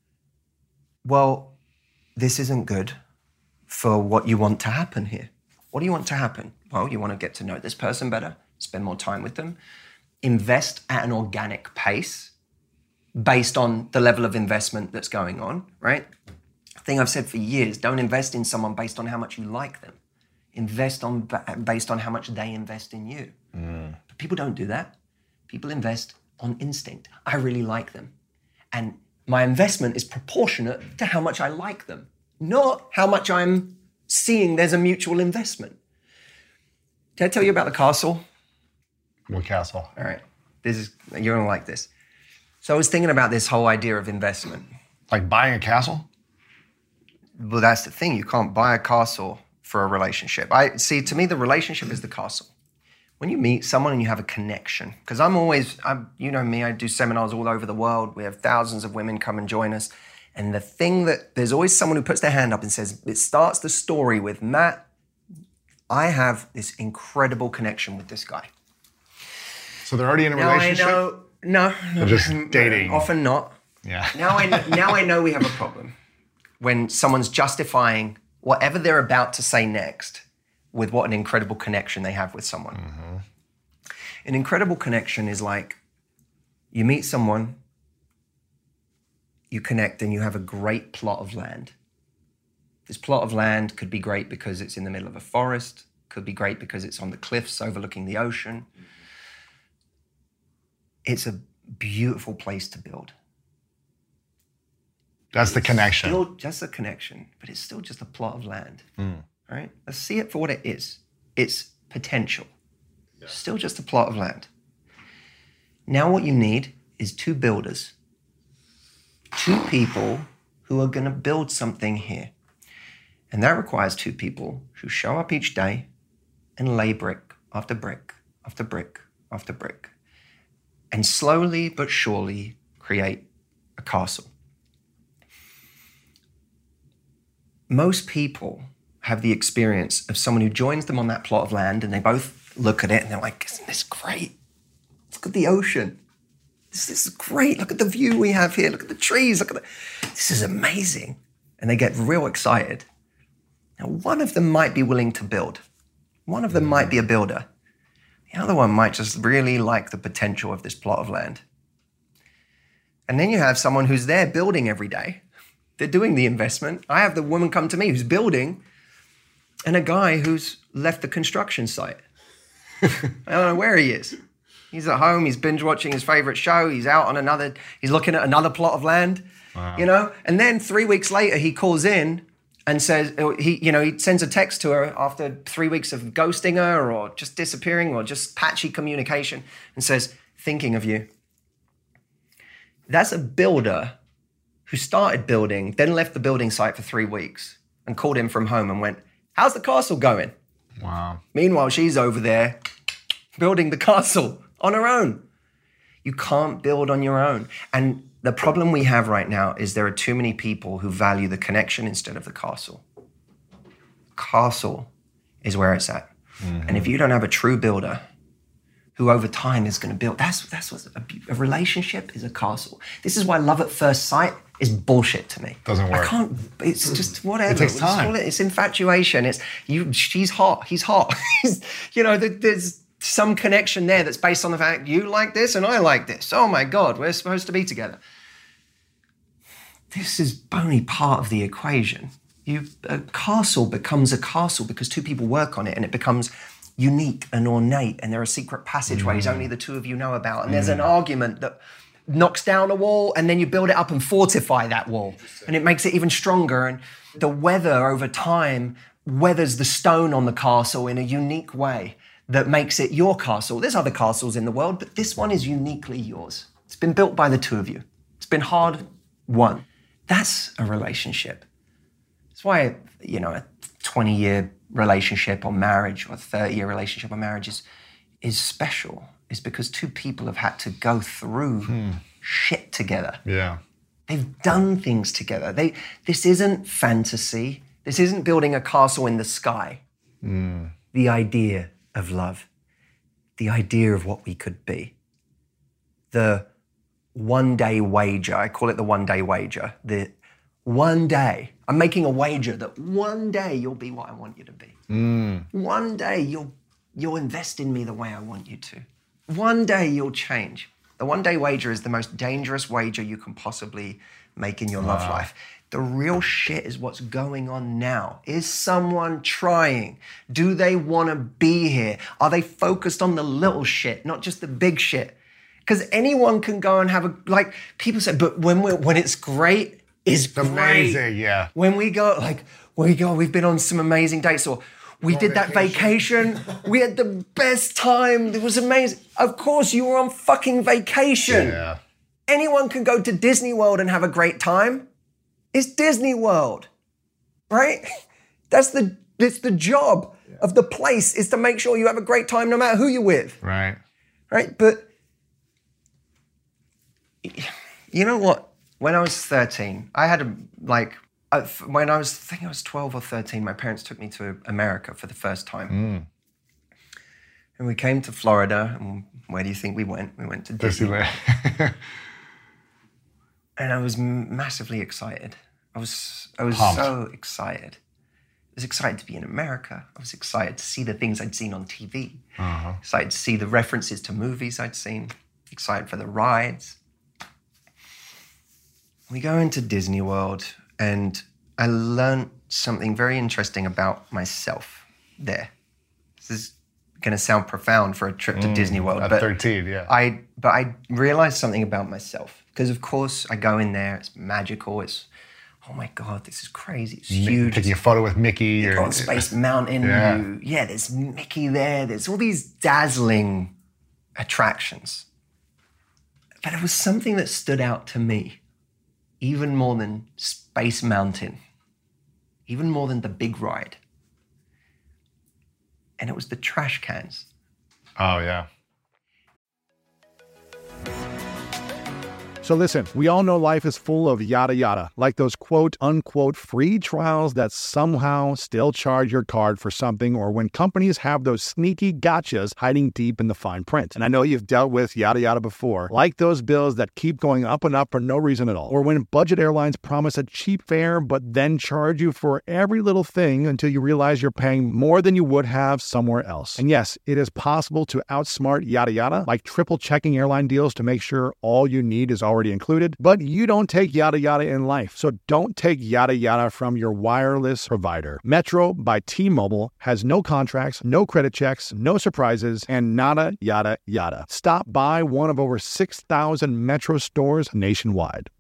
Well, this isn't good for what you want to happen here. What do you want to happen? Well, you want to get to know this person better, spend more time with them, invest at an organic pace based on the level of investment that's going on, right? Thing I've said for years, don't invest in someone based on how much you like them. Invest on based on how much they invest in you. Mm. But people don't do that. People invest on instinct. I really like them. And my investment is proportionate to how much I like them, not how much I'm seeing there's a mutual investment. Did I tell you about the castle? What castle? All right. This is, you're gonna like this. So I was thinking about this whole idea of investment. Like buying a castle? Well, that's the thing. You can't buy a castle for a relationship. I see, to me, the relationship is the castle. When you meet someone and you have a connection, because I'm always, I'm, you know me, I do seminars all over the world. We have thousands of women come and join us. And the thing that, there's always someone who puts their hand up and says, it starts the story with, Matt, I have this incredible connection with this guy. So they're already in a now relationship? I know, no. They're just dating. Often not. Yeah. Now I know, now I know we have a problem. When someone's justifying whatever they're about to say next with what an incredible connection they have with someone. Mm-hmm. An incredible connection is like, you meet someone, you connect, and you have a great plot of land. This plot of land could be great because it's in the middle of a forest, could be great because it's on the cliffs overlooking the ocean. It's a beautiful place to build. That's the connection. Still just a connection, but it's still just a plot of land, mm. right? Let's see it for what it is. It's potential. Yeah. Still just a plot of land. Now what you need is two builders, two people who are going to build something here. And that requires two people who show up each day and lay brick after brick after brick after brick, and slowly but surely create a castle. Most people have the experience of someone who joins them on that plot of land and they both look at it and they're like, isn't this great? Look at the ocean. This is great. Look at the view we have here. Look at the trees. Look at the, this is amazing. And they get real excited. Now, one of them might be willing to build. One of them might be a builder. The other one might just really like the potential of this plot of land. And then you have someone who's there building every day. They're doing the investment. I have the woman come to me who's building and a guy who's left the construction site. I don't know where he is. He's at home. He's binge watching his favorite show. He's out on another. He's looking at another plot of land. Wow. You know. And then three weeks later, he calls in and says he, you know, he sends a text to her after three weeks of ghosting her or just disappearing or just patchy communication and says, "Thinking of you." That's a builder who started building, then left the building site for three weeks and called him from home and went, "How's the castle going?" Wow. Meanwhile, she's over there building the castle on her own. You can't build on your own. And the problem we have right now is there are too many people who value the connection instead of the castle. Castle is where it's at. Mm-hmm. And if you don't have a true builder who over time is going to build, that's that's what a, a relationship is, a castle. This is why love at first sight is bullshit to me. Doesn't work. I can't, it's just whatever. It takes time. It's, it's infatuation. It's, you. she's hot, he's hot. You know, there's some connection there that's based on the fact you like this and I like this. Oh my God, we're supposed to be together. This is only part of the equation. You, a castle becomes a castle because two people work on it and it becomes unique and ornate, and there are secret passageways mm. only the two of you know about. And mm. there's an argument that knocks down a wall and then you build it up and fortify that wall. And it makes it even stronger. And the weather over time weathers the stone on the castle in a unique way that makes it your castle. There's other castles in the world, but this one is uniquely yours. It's been built by the two of you. It's been hard won. That's a relationship. That's why, you know, a twenty-year relationship or marriage or a thirty-year relationship or marriage is, is special. Is because two people have had to go through hmm. shit together. Yeah. They've done things together. They. This isn't fantasy. This isn't building a castle in the sky. Mm. The idea of love, the idea of what we could be, the one-day wager. I call it the one-day wager. The one day, I'm making a wager that one day you'll be what I want you to be. Mm. One day you'll you'll invest in me the way I want you to. One day you'll change. The one-day wager is the most dangerous wager you can possibly make in your wow. love life. The real shit is what's going on now. Is someone trying? Do they want to be here? Are they focused on the little shit, not just the big shit? Because anyone can go and have a, like, people say, but when we're, when it's great, it's, it's great. Amazing, yeah. When we go, like, we go, we've been on some amazing dates, or we did that vacation. We had the best time. It was amazing. Of course, you were on fucking vacation. Yeah. Anyone can go to Disney World and have a great time. It's Disney World, right? That's the, it's the job yeah. of the place, is to make sure you have a great time no matter who you're with. Right. Right, but you know what? When I was thirteen, I had a, like, Uh, when I was, I think I was twelve or thirteen, my parents took me to America for the first time. Mm. And we came to Florida, and where do you think we went? We went to Disney. And I was massively excited. I was I was Pumped. so excited. I was excited to be in America. I was excited to see the things I'd seen on T V. Uh-huh. Excited to see the references to movies I'd seen. Excited for the rides. We go into Disney World, and I learned something very interesting about myself there. This is going to sound profound for a trip mm, to Disney World. At but thirteen, yeah. I, but I realized something about myself. Because, of course, I go in there, it's magical, it's, oh my God, this is crazy, it's huge. Taking a photo with Mickey. You've got Space Mountain. Yeah. You, yeah, there's Mickey there. There's all these dazzling attractions. But it was something that stood out to me, even more than Space Mountain, even more than the big ride. And it was the trash cans. Oh, yeah. So listen, we all know life is full of yada yada, like those quote unquote free trials that somehow still charge your card for something, or when companies have those sneaky gotchas hiding deep in the fine print. And I know you've dealt with yada yada before, like those bills that keep going up and up for no reason at all, or when budget airlines promise a cheap fare but then charge you for every little thing until you realize you're paying more than you would have somewhere else. And yes, it is possible to outsmart yada yada, like triple checking airline deals to make sure all you need is already already included, but you don't take yada yada in life. So don't take yada yada from your wireless provider. Metro by T-Mobile has no contracts, no credit checks, no surprises, and nada yada yada. Stop by one of over six thousand Metro stores nationwide.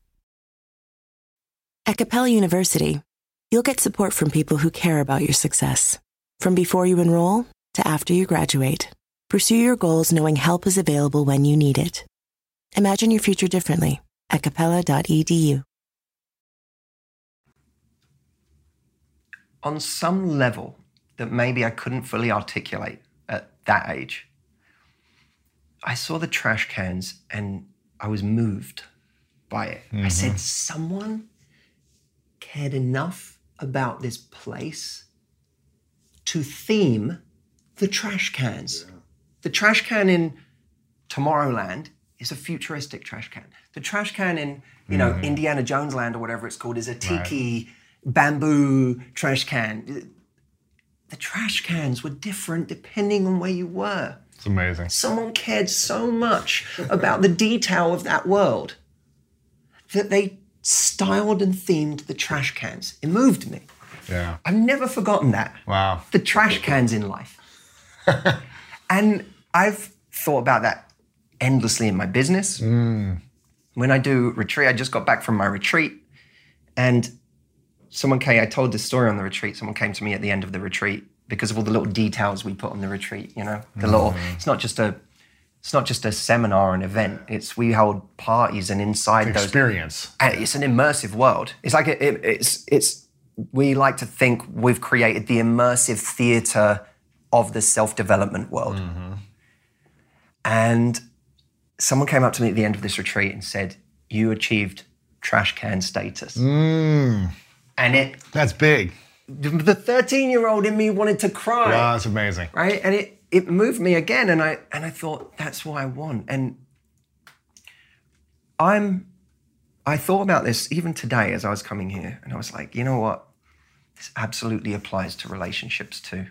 At Capella University, you'll get support from people who care about your success. From before you enroll to after you graduate, pursue your goals knowing help is available when you need it. Imagine your future differently at capella dot e d u. On some level that maybe I couldn't fully articulate at that age, I saw the trash cans and I was moved by it. Mm-hmm. I said, someone cared enough about this place to theme the trash cans. Yeah. The trash can in Tomorrowland is a futuristic trash can. The trash can in, you know, mm-hmm. Indiana Jones Land or whatever it's called is a tiki right. bamboo trash can. The trash cans were different depending on where you were. It's amazing. Someone cared so much about the detail of that world that they styled and themed the trash cans. It moved me. Yeah. I've never forgotten that. Wow. The trash cans in life. And I've thought about that endlessly in my business. Mm. When I do retreat, I just got back from my retreat and someone came, I told this story on the retreat, someone came to me at the end of the retreat because of all the little details we put on the retreat, you know? The mm. little, it's not just a, It's not just a seminar or an event. It's we hold parties and inside it's those experience. And it's an immersive world. It's like a, it, it's it's. We like to think we've created the immersive theater of the self-development world. Mm-hmm. And someone came up to me at the end of this retreat and said, "You achieved trash can status." Mm. And it that's big. The thirteen-year-old in me wanted to cry. Wow, that's amazing. Right, and it. It moved me again, and I and I thought that's what I want. And I'm, I thought about this even today as I was coming here, and I was like, you know what? This absolutely applies to relationships too.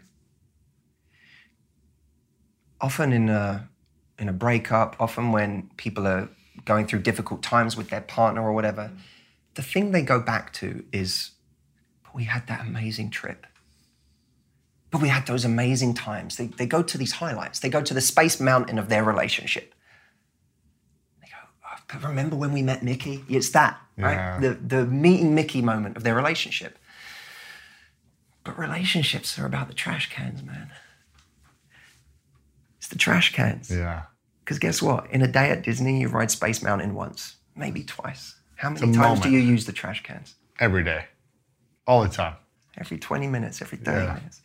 Often in a in a breakup, often when people are going through difficult times with their partner or whatever, the thing they go back to is, but we had that amazing trip. But we had those amazing times. They, they go to these highlights. They go to the Space Mountain of their relationship. They go, oh, but remember when we met Mickey? It's that, right? Yeah. The, the meeting Mickey moment of their relationship. But relationships are about the trash cans, man. It's the trash cans. Yeah. Because guess what? In a day at Disney, you ride Space Mountain once, maybe twice. How many It's a times moment. do you use the trash cans? Every day. All the time. Every twenty minutes, every thirty Yeah. minutes.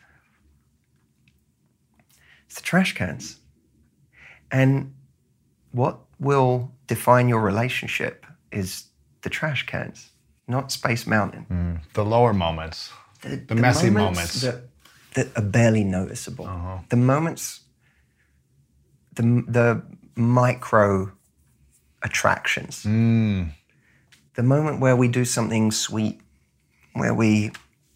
It's the trash cans. And what will define your relationship is the trash cans, not Space Mountain. Mm. The lower moments. The, the messy moments. That, that are barely noticeable. Uh-huh. The moments, the, the micro attractions. Mm. The moment where we do something sweet, where we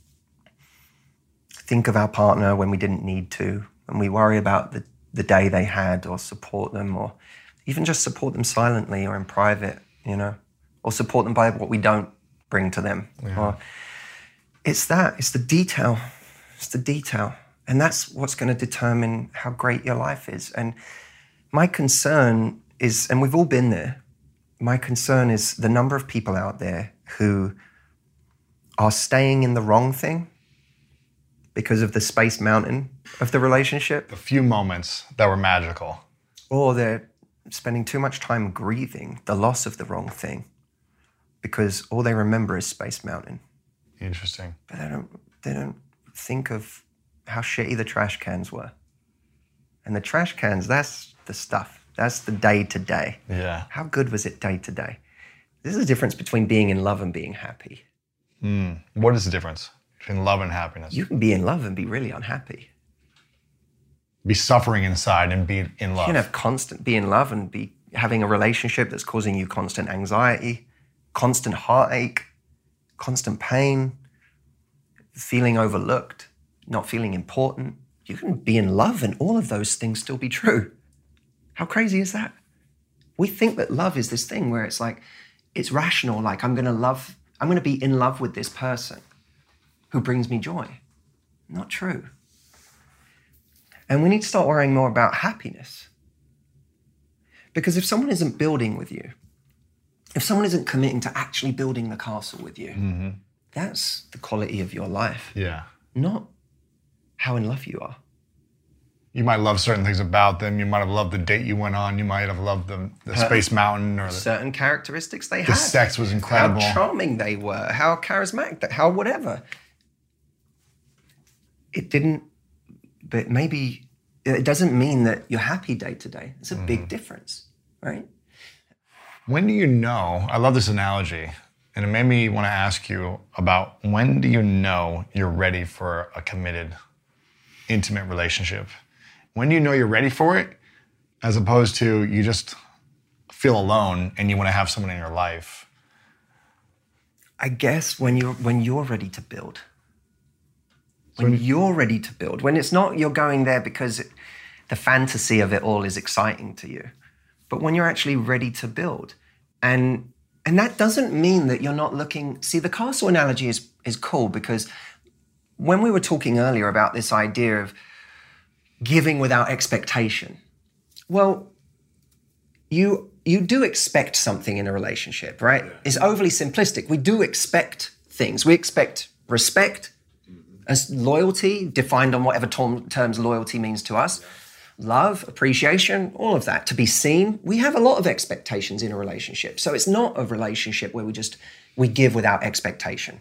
think of our partner when we didn't need to, and we worry about the, the day they had, or support them, or even just support them silently or in private, you know, or support them by what we don't bring to them. Yeah. Or, it's that, it's the detail, it's the detail. And that's what's going to determine how great your life is. And my concern is, and we've all been there, my concern is the number of people out there who are staying in the wrong thing because of the Space Mountain of the relationship. The few moments that were magical. Or they're spending too much time grieving the loss of the wrong thing because all they remember is Space Mountain. Interesting. But they don't, they don't think of how shitty the trash cans were. And the trash cans, that's the stuff. That's the day-to-day. Yeah. How good was it day-to-day? This is the difference between being in love and being happy. Mm. What is the difference between love and happiness? You can be in love and be really unhappy. Be suffering inside and be in love. You can have constant, be in love and be having a relationship that's causing you constant anxiety, constant heartache, constant pain, feeling overlooked, not feeling important. You can be in love and all of those things still be true. How crazy is that? We think that love is this thing where it's like, it's rational, like I'm gonna love, I'm gonna be in love with this person who brings me joy. Not true. And we need to start worrying more about happiness. Because if someone isn't building with you, if someone isn't committing to actually building the castle with you, mm-hmm. that's the quality of your life. Yeah. Not how in love you are. You might love certain things about them. You might have loved the date you went on. You might have loved the, the Space Mountain or the, certain characteristics they the had. The sex was incredible. How charming they were. How charismatic. How whatever. It didn't. But maybe it doesn't mean that you're happy day to day. It's a mm. big difference, right? When do you know? I love this analogy, and it made me want to ask you about when do you know you're ready for a committed, intimate relationship? When do you know you're ready for it, as opposed to you just feel alone and you want to have someone in your life? I guess when you're when you're ready to build. When you're ready to build. When it's not you're going there because it, the fantasy of it all is exciting to you, but when you're actually ready to build. And and that doesn't mean that you're not looking. See, the castle analogy is is cool because when we were talking earlier about this idea of giving without expectation, well, you you do expect something in a relationship, right? Yeah. It's overly simplistic. We do expect things. We expect respect, as loyalty, defined on whatever term, terms loyalty means to us, love, appreciation, all of that. To be seen, we have a lot of expectations in a relationship. So it's not a relationship where we just, we give without expectation.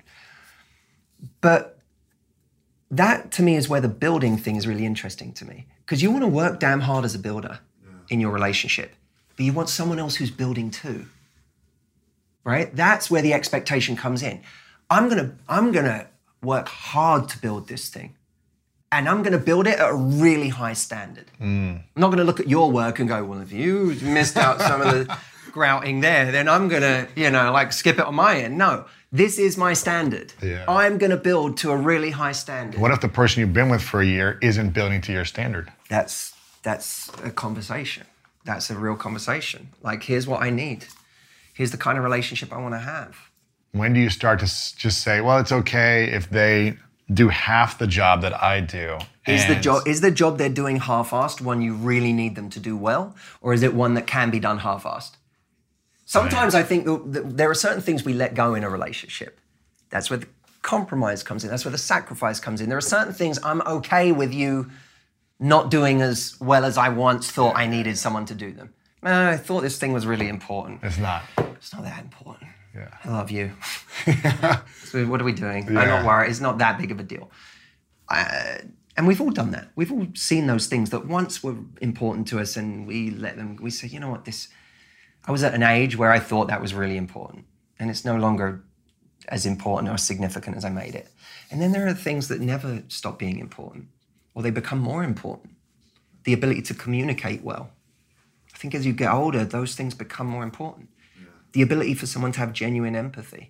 But that, to me, is where the building thing is really interesting to me. Because you want to work damn hard as a builder yeah. in your relationship, but you want someone else who's building too, right? That's where the expectation comes in. I'm gonna, I'm gonna work hard to build this thing, and I'm gonna build it at a really high standard. Mm. I'm not gonna look at your work and go, well, if you missed out some of the grouting there, then I'm gonna, you know, like skip it on my end. No. This is my standard. Yeah. I'm going to build to a really high standard. What if the person you've been with for a year isn't building to your standard? That's that's a conversation. That's a real conversation. Like, here's what I need. Here's the kind of relationship I want to have. When do you start to just say, well, it's okay if they do half the job that I do? Is the job is the job they're doing half-assed one you really need them to do well, or is it one that can be done half-assed? Sometimes I think that there are certain things we let go in a relationship. That's where the compromise comes in. That's where the sacrifice comes in. There are certain things I'm okay with you not doing as well as I once thought I needed someone to do them. Uh, I thought this thing was really important. It's not. It's not that important. Yeah. I love you. So what are we doing? Yeah. I'm not worried. It's not that big of a deal. Uh, and we've all done that. We've all seen those things that once were important to us, and we let them, we say, you know what, this... I was at an age where I thought that was really important, and it's no longer as important or significant as I made it. And then there are things that never stop being important, or they become more important. The ability to communicate well. I think as you get older, those things become more important. Yeah. The ability for someone to have genuine empathy,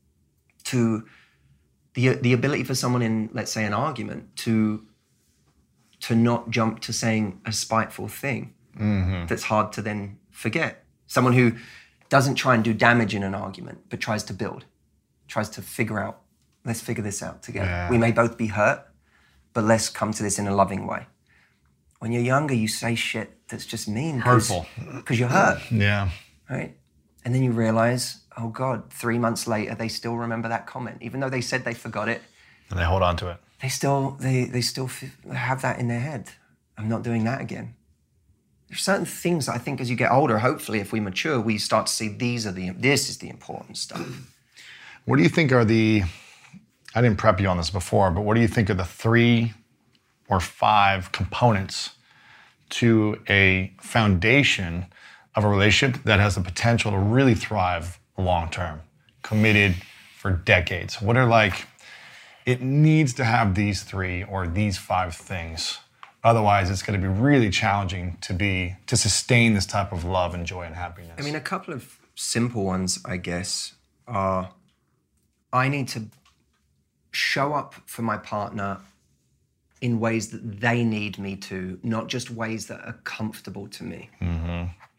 to the the ability for someone in, let's say, an argument to to not jump to saying a spiteful thing mm-hmm. that's hard to then forget. Someone who doesn't try and do damage in an argument, but tries to build, tries to figure out, let's figure this out together. Yeah. We may both be hurt, but let's come to this in a loving way. When you're younger, you say shit that's just mean. Hurtful. Because you're hurt. Yeah. Right? And then you realize, oh God, three months later, they still remember that comment. Even though they said they forgot it. And they hold on to it. They still, they, they still have that in their head. I'm not doing that again. There's certain things that I think as you get older, hopefully if we mature, we start to see these are the, this is the important stuff. What do you think are the, I didn't prep you on this before, but what do you think are the three or five components to a foundation of a relationship that has the potential to really thrive long-term, committed for decades? What are like, it needs to have these three or these five things. Otherwise, it's going to be really challenging to be to sustain this type of love and joy and happiness. I mean, a couple of simple ones, I guess, are I need to show up for my partner in ways that they need me to, not just ways that are comfortable to me. Mm-hmm.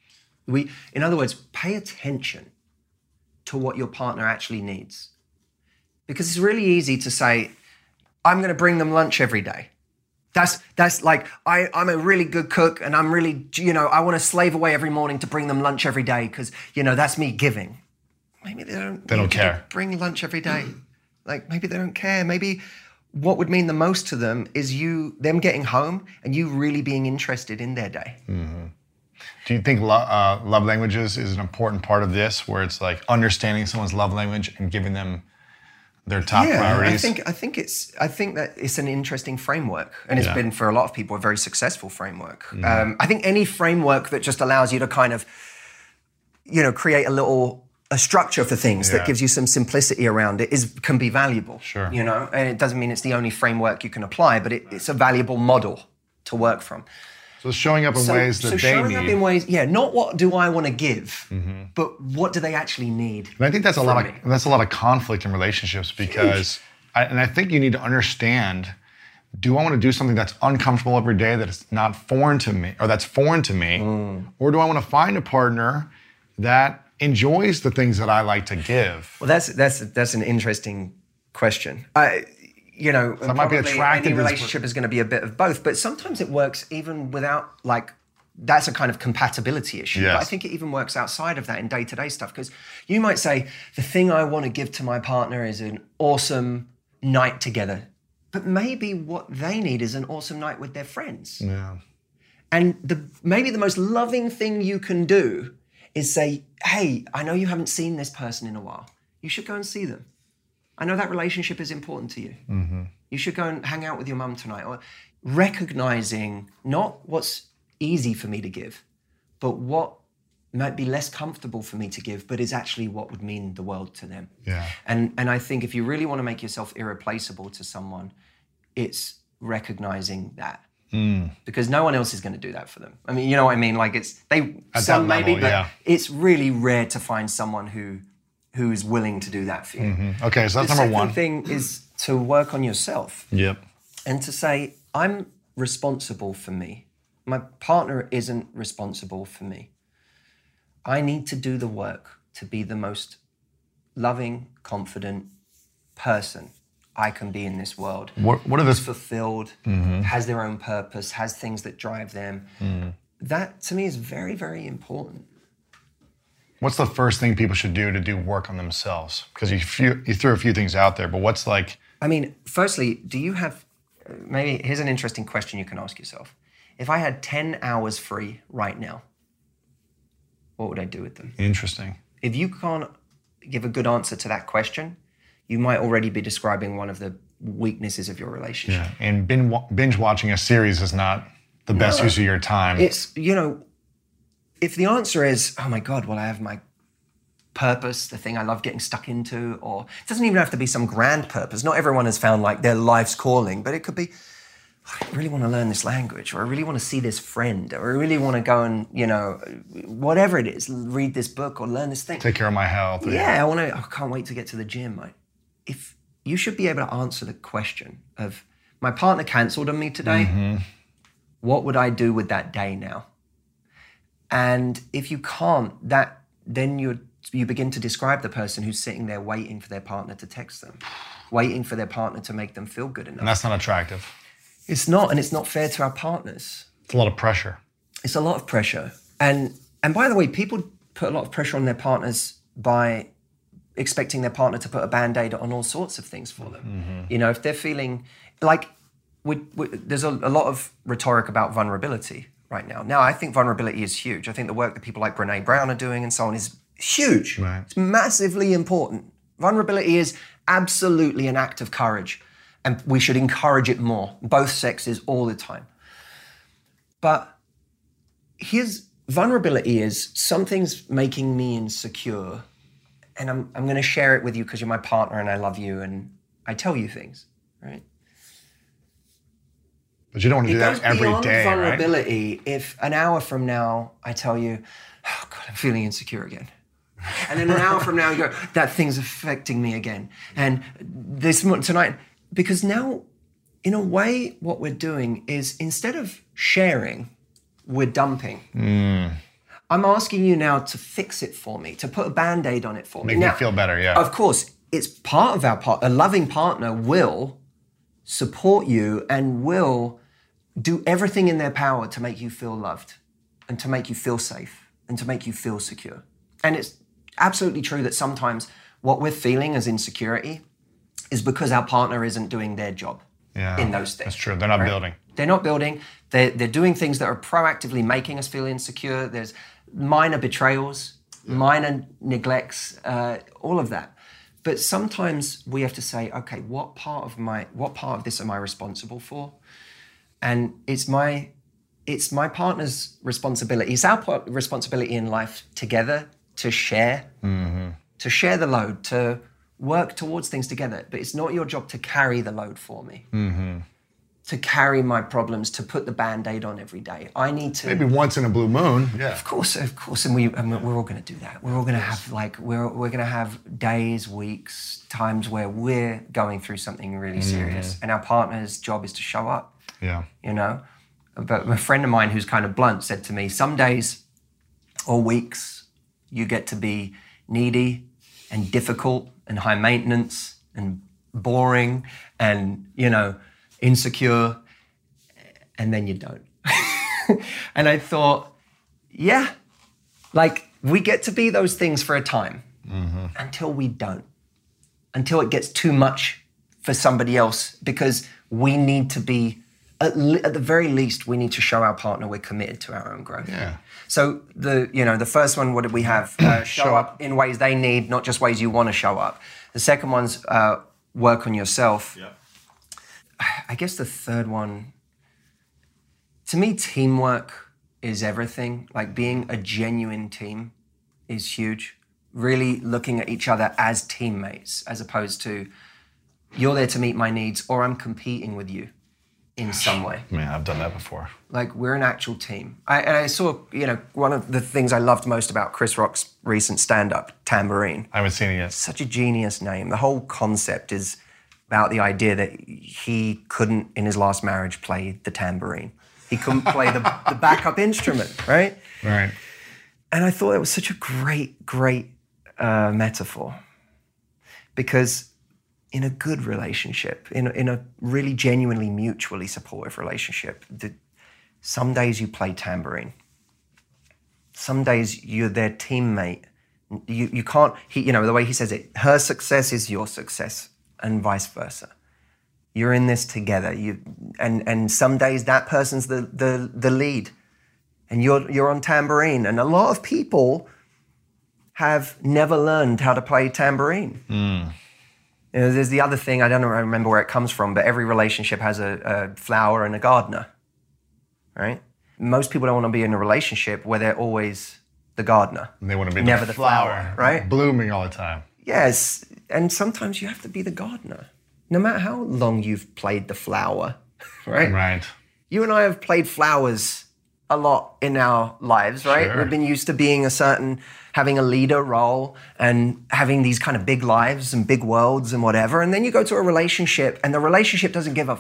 We, in other words, pay attention to what your partner actually needs. Because it's really easy to say, I'm going to bring them lunch every day. That's that's like, I, I'm a really good cook and I'm really, you know, I want to slave away every morning to bring them lunch every day because, you know, that's me giving. Maybe they don't, they don't care. Bring lunch every day. Like, maybe they don't care. Maybe what would mean the most to them is you, them getting home and you really being interested in their day. Mm-hmm. Do you think lo- uh, love languages is an important part of this, where it's like understanding someone's love language and giving them their top yeah, priorities? I think I think it's I think that it's an interesting framework, and it's yeah. been for a lot of people a very successful framework. Mm-hmm. Um, I think any framework that just allows you to kind of, you know, create a little a structure for things yeah. that gives you some simplicity around it is can be valuable. Sure. You know, and it doesn't mean it's the only framework you can apply, but it, it's a valuable model to work from. So showing up in so, ways that so they showing need. up in ways, yeah, not what do I want to give, mm-hmm. but what do they actually need? And I think that's a lot me? of that's a lot of conflict in relationships because, I, and I think you need to understand: do I want to do something that's uncomfortable every day, that is not foreign to me, or that's foreign to me, mm. or do I want to find a partner that enjoys the things that I like to give? Well, that's that's that's an interesting question. I. You know, so I might be attracted any to relationship this... is going to be a bit of both, but sometimes it works even without, like, that's a kind of compatibility issue. Yes. But I think it even works outside of that in day-to-day stuff, because you might say, the thing I want to give to my partner is an awesome night together, but maybe what they need is an awesome night with their friends. Yeah. And the maybe the most loving thing you can do is say, hey, I know you haven't seen this person in a while. You should go and see them. I know that relationship is important to you. Mm-hmm. You should go and hang out with your mum tonight. Or recognizing not what's easy for me to give, but what might be less comfortable for me to give, but is actually what would mean the world to them. Yeah. And and I think if you really want to make yourself irreplaceable to someone, it's recognizing that. Mm. Because no one else is going to do that for them. I mean, you know what I mean? Like, it's, they, At some that level, maybe, but yeah. it's really rare to find someone who who is willing to do that for you. Mm-hmm. Okay, so that's the number one. The second thing is to work on yourself. Yep. And to say, I'm responsible for me. My partner isn't responsible for me. I need to do the work to be the most loving, confident person I can be in this world. What, what are the... Who's fulfilled, mm-hmm. has their own purpose, has things that drive them. Mm. That, to me, is very, very important. What's the first thing people should do to do work on themselves? Because you, few, you threw a few things out there, but what's like... I mean, firstly, do you have... Maybe here's an interesting question you can ask yourself. If I had ten hours free right now, what would I do with them? Interesting. If you can't give a good answer to that question, you might already be describing one of the weaknesses of your relationship. Yeah, and binge, binge watching a series is not the best no, use of your time. It's, you know... If the answer is, oh my God, well, I have my purpose, the thing I love getting stuck into, or it doesn't even have to be some grand purpose. Not everyone has found like their life's calling, but it could be, oh, I really want to learn this language, or I really want to see this friend, or I really want to go and, you know, whatever it is, read this book or learn this thing. Take care of my health. Yeah, yeah. I want to, I can't wait to get to the gym. Like, if you should be able to answer the question of, my partner canceled on me today, mm-hmm. what would I do with that day now? And if you can't, that then you you begin to describe the person who's sitting there waiting for their partner to text them, waiting for their partner to make them feel good enough. And that's not attractive. It's not, and it's not fair to our partners. It's a lot of pressure. It's a lot of pressure. And and by the way, people put a lot of pressure on their partners by expecting their partner to put a Band-Aid on all sorts of things for them. Mm-hmm. You know, if they're feeling like, we, we, there's a, a lot of rhetoric about vulnerability right now. Now, I think vulnerability is huge. I think the work that people like Brené Brown are doing and so on is huge. Right. It's massively important. Vulnerability is absolutely an act of courage, and we should encourage it more, both sexes, all the time. But here's, vulnerability is something's making me insecure, and I'm, I'm going to share it with you because you're my partner and I love you and I tell you things, right? But you don't want to do that every day, right? Vulnerability, if an hour from now I tell you, oh God, I'm feeling insecure again. And then an hour from now you go, that thing's affecting me again. And this tonight, because now, in a way, what we're doing is instead of sharing, we're dumping. Mm. I'm asking you now to fix it for me, to put a Band-Aid on it for me. Make now, me feel better, yeah. Of course, it's part of our part. A loving partner will support you and will do everything in their power to make you feel loved and to make you feel safe and to make you feel secure. And it's absolutely true that sometimes what we're feeling as insecurity is because our partner isn't doing their job yeah, in those things. That's true. They're not right? building. They're not building. They're, they're doing things that are proactively making us feel insecure. There's minor betrayals, yeah. minor neglects, uh, all of that. But sometimes we have to say, okay, what part of my what part of this am I responsible for? And it's my it's my partner's responsibility. It's our part, responsibility in life together to share, mm-hmm. to share the load, to work towards things together. But it's not your job to carry the load for me. Mm-hmm. To carry my problems, to put the Band-Aid on every day. I need to... Maybe once in a blue moon, yeah. Of course, of course, and, we, and we're all going to do that. We're all going to have, like, we're, we're going to have days, weeks, times where we're going through something really serious, mm-hmm. and our partner's job is to show up, yeah. you know? But a friend of mine who's kind of blunt said to me, some days or weeks, you get to be needy and difficult and high maintenance and boring and, you know, insecure, and then you don't. And I thought, yeah, like we get to be those things for a time mm-hmm. until we don't, until it gets too much for somebody else, because we need to be, at, le- at the very least, we need to show our partner we're committed to our own growth. Yeah. So the, you know, the first one, what did we have? Uh, show, show up. up in ways they need, not just ways you want to show up. The second one's uh, work on yourself. Yeah. I guess the third one, to me, teamwork is everything. Like being a genuine team is huge. Really looking at each other as teammates, as opposed to you're there to meet my needs or I'm competing with you in some way. Man, I've done that before. Like we're an actual team. I, and I saw, you know, one of the things I loved most about Chris Rock's recent stand-up, Tambourine. I haven't seen it yet. Such a genius name. The whole concept is about the idea that he couldn't, in his last marriage, play the tambourine. He couldn't play the, the backup instrument, right? Right. And I thought it was such a great, great uh, metaphor. Because in a good relationship, in a, in a really genuinely mutually supportive relationship, the, some days you play tambourine. Some days you're their teammate. You, you can't, he, you know, the way he says it, her success is your success. And vice versa. You're in this together. You and and some days that person's the the the lead, and you're you're on tambourine. And a lot of people have never learned how to play tambourine. Mm. You know, there's the other thing. I don't remember where it comes from, but every relationship has a, a flower and a gardener, right? Most people don't want to be in a relationship where they're always the gardener. And they want to be never the, the flower, flower, right? Blooming all the time. Yes, and sometimes you have to be the gardener, no matter how long you've played the flower, right? Right. You and I have played flowers a lot in our lives, right? Sure. We've been used to being a certain, having a leader role and having these kind of big lives and big worlds and whatever. And then you go to a relationship and the relationship doesn't give a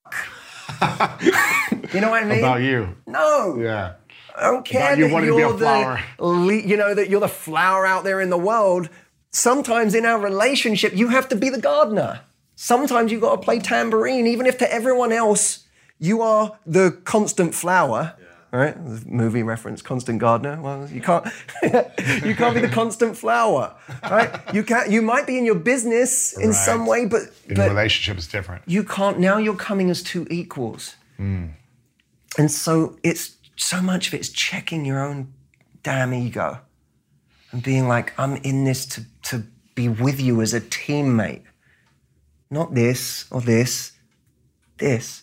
f***. You know what I mean? About you. No. Yeah. I don't care About you that wanting to you're be a flower. the, le- you know, that you're the flower out there in the world. Sometimes in our relationship, you have to be the gardener. Sometimes you've got to play tambourine, even if to everyone else, you are the constant flower, yeah. right? Movie reference, constant gardener. Well, you can't, you can't be the constant flower, right? You can't, you might be in your business in right. some way, but- In but a relationship, it's different. You can't, now you're coming as two equals. Mm. And so it's, so much of it's checking your own damn ego. And being like, I'm in this to, to be with you as a teammate. Not this or this, this.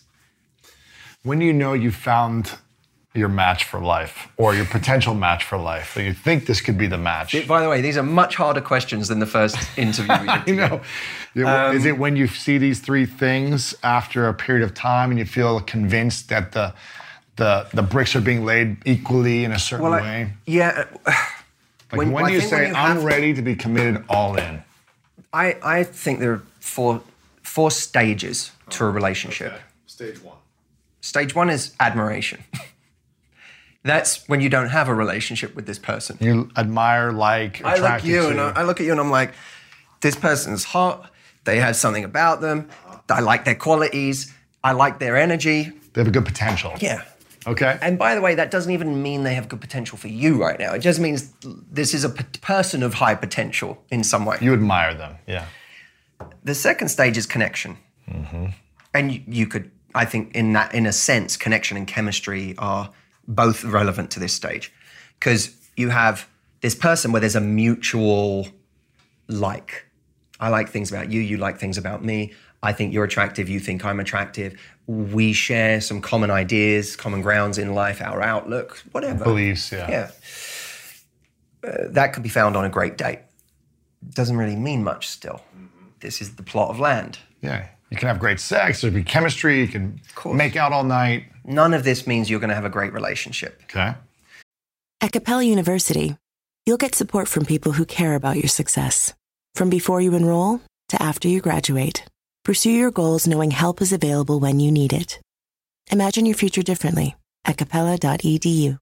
When do you know you found your match for life or your potential match for life? Or you think this could be the match? By the way, these are much harder questions than the first interview we did. I know. Um, Is it when you see these three things after a period of time and you feel convinced that the the, the bricks are being laid equally in a certain well, I, way? Yeah. Like when, when do you say, you I'm have, ready to be committed all in? I, I think there are four, four stages to a relationship. Okay. Stage one. Stage one is admiration. That's when you don't have a relationship with this person. You admire, like, I look attracted you to. and I, I look at you and I'm like, this person's hot. They have something about them. I like their qualities. I like their energy. They have a good potential. Yeah. Okay. And by the way, that doesn't even mean they have good potential for you right now. It just means this is a p- person of high potential in some way. You admire them, yeah. The second stage is connection. Mm-hmm. And you, you could, I think in that, in a sense, connection and chemistry are both relevant to this stage. Because you have this person where there's a mutual like. I like things about you, you like things about me. I think you're attractive, you think I'm attractive. We share some common ideas, common grounds in life, our outlook, whatever. Beliefs, yeah. Yeah. Uh, that could be found on a great date. Doesn't really mean much still. Mm-hmm. This is the plot of land. Yeah. You can have great sex, there'd be chemistry, you can make out all night. None of this means you're going to have a great relationship. Okay. At Capella University, you'll get support from people who care about your success. From before you enroll to after you graduate, pursue your goals knowing help is available when you need it. Imagine your future differently at capella dot e d u.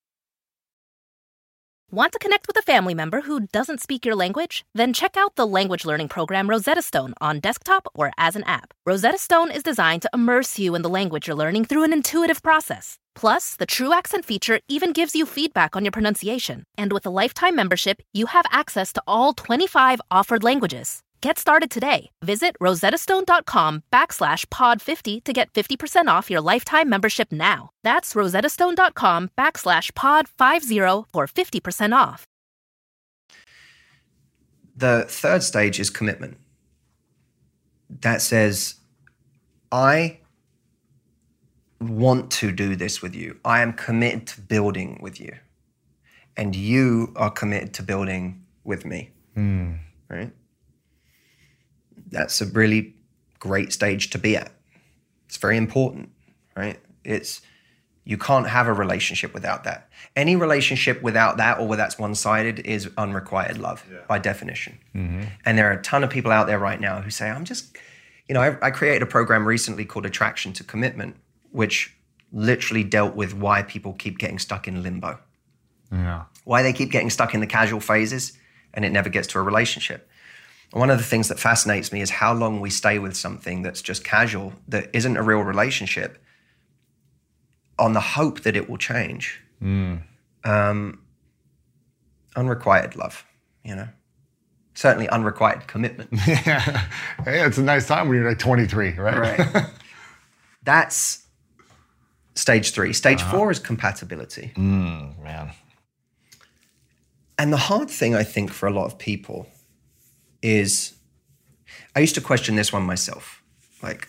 Want to connect with a family member who doesn't speak your language? Then check out the language learning program Rosetta Stone on desktop or as an app. Rosetta Stone is designed to immerse you in the language you're learning through an intuitive process. Plus, the True Accent feature even gives you feedback on your pronunciation. And with a lifetime membership, you have access to all twenty-five offered languages. Get started today. Visit rosettastone.com backslash pod 50 to get fifty percent off your lifetime membership now. That's rosettastone.com backslash pod 50 for fifty percent off. The third stage is commitment. That says, I want to do this with you. I am committed to building with you. And you are committed to building with me. Mm. Right? That's a really great stage to be at. It's very important, right? It's, you can't have a relationship without that. Any relationship without that or where that's one-sided is unrequited love, yeah, by definition. Mm-hmm. And there are a ton of people out there right now who say, I'm just, you know, I, I created a program recently called Attraction to Commitment, which literally dealt with why people keep getting stuck in limbo. Yeah. Why they keep getting stuck in the casual phases and it never gets to a relationship. One of the things that fascinates me is how long we stay with something that's just casual, that isn't a real relationship, on the hope that it will change. Mm. Um, unrequited love, you know? Certainly unrequited commitment. Yeah. Hey, it's a nice time when you're like twenty-three, right? Right. That's stage three. Stage uh-huh. four is compatibility. Mm, man. And the hard thing, I think, for a lot of people is, I used to question this one myself. Like,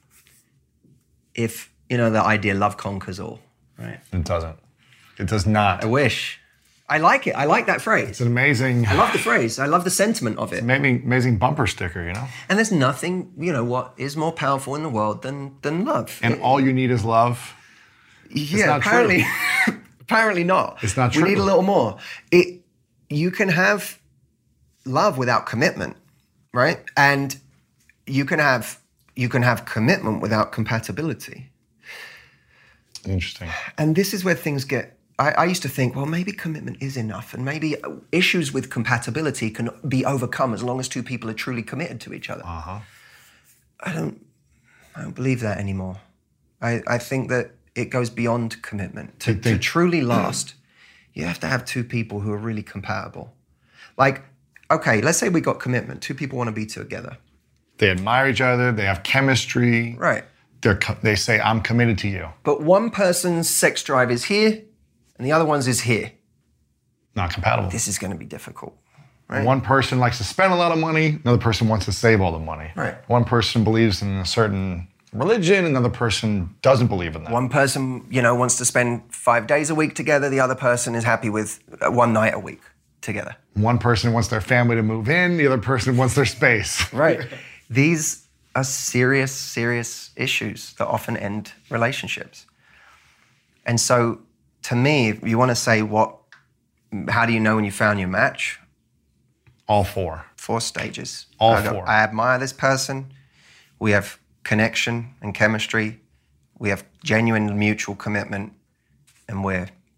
if, you know, the idea love conquers all, right? It doesn't. It does not. I wish. I like it. I like that phrase. It's an amazing... I love the phrase. I love the sentiment of it. It's an amazing, amazing bumper sticker, you know? And there's nothing, you know, what is more powerful in the world than than love. And it, all you need is love? Yeah, apparently, apparently not. It's not true. We need a little more. It, you can have love without commitment, right? And you can have you can have commitment without compatibility. Interesting. And this is where things get, I, I used to think, well, maybe commitment is enough, and maybe issues with compatibility can be overcome as long as two people are truly committed to each other. Uh-huh. I don't, I don't believe that anymore. I, I think that it goes beyond commitment. To, to truly last, you have to have two people who are really compatible. Like, okay, let's say we got commitment. Two people want to be together. They admire each other. They have chemistry. Right. They're, they say, I'm committed to you. But one person's sex drive is here, and the other one's is here. Not compatible. This is going to be difficult. Right? One person likes to spend a lot of money. Another person wants to save all the money. Right. One person believes in a certain religion. Another person doesn't believe in that. One person, you know, wants to spend five days a week together. The other person is happy with one night a week together. One person wants their family to move in. The other person wants their space. Right. These are serious, serious issues that often end relationships. And so, to me, if you want to say what, how do you know when you found your match? All four. Four stages. All I go, four. I admire this person. We have connection and chemistry. We have genuine mutual commitment, and we're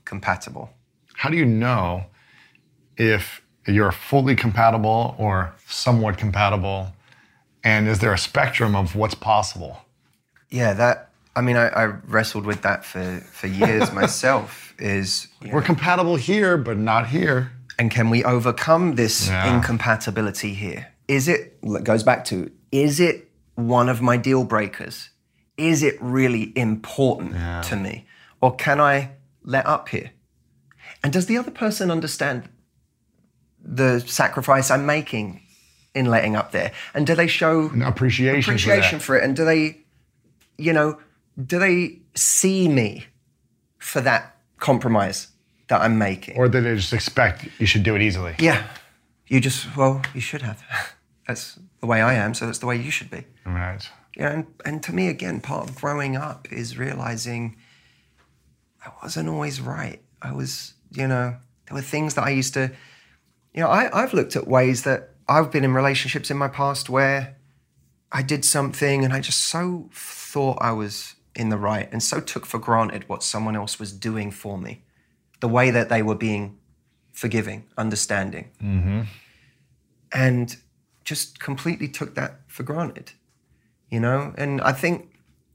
compatible. How do you know if you're fully compatible or somewhat compatible? And is there a spectrum of what's possible? Yeah, that, I mean, I, I wrestled with that for, for years myself, is... We're know, compatible here, but not here. And can we overcome this yeah. incompatibility here? Is it, it goes back to, is it one of my deal breakers? Is it really important yeah. to me? Or can I let up here? And does the other person understand the sacrifice I'm making in letting up there? And do they show An appreciation, appreciation for, for it? And do they, you know, do they see me for that compromise that I'm making? Or do they just expect you should do it easily? Yeah. You just, well, you should have. That's the way I am, so that's the way you should be. Right. Yeah, and, and to me, again, part of growing up is realizing I wasn't always right. I was, you know, there were things that I used to, you know, I, I've looked at ways that I've been in relationships in my past where I did something and I just so thought I was in the right and so took for granted what someone else was doing for me, the way that they were being forgiving, understanding. Mm-hmm. And just completely took that for granted, you know? And I think,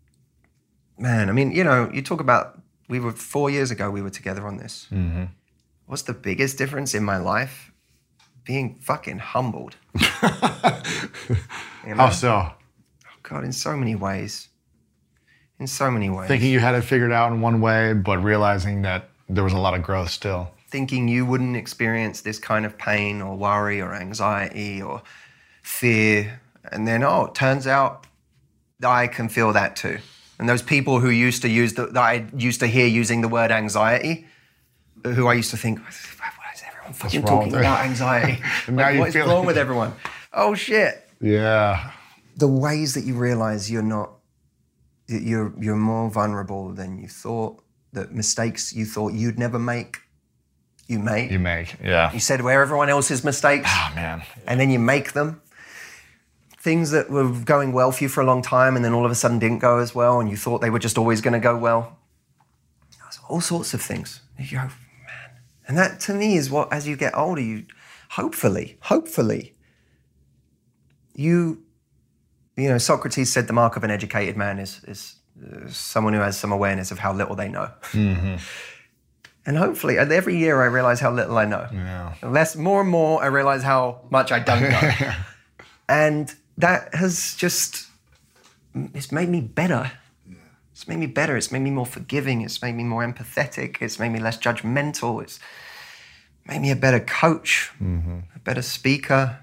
man, I mean, you know, you talk about, we were, four years ago, we were together on this. Mm-hmm. What's the biggest difference in my life? Being fucking humbled. You know? How so? Oh God, in so many ways. In so many ways. Thinking you had it figured out in one way, but realizing that there was a lot of growth still. Thinking you wouldn't experience this kind of pain or worry or anxiety or fear. And then, oh, it turns out I can feel that too. And those people who used to use the, that I used to hear using the word anxiety, who I used to think, why is everyone fucking talking about anxiety? Like, what is wrong with everyone? Oh shit. Yeah. The ways that you realize you're not, you're you're more vulnerable than you thought, that mistakes you thought you'd never make, you make. You make, yeah. You said where everyone else's mistakes. Oh, man. And then you make them. Things that were going well for you for a long time and then all of a sudden didn't go as well and you thought they were just always going to go well. All sorts of things. You go, man. And that to me is what, as you get older, you hopefully, hopefully, you, you know, Socrates said the mark of an educated man is, is uh, someone who has some awareness of how little they know. Mm-hmm. And hopefully, and every year I realize how little I know. Yeah. Less, more and more, I realize how much I don't know. And that has just, it's made me better. Yeah. It's made me better. It's made me more forgiving. It's made me more empathetic. It's made me less judgmental. It's made me a better coach, mm-hmm. a better speaker.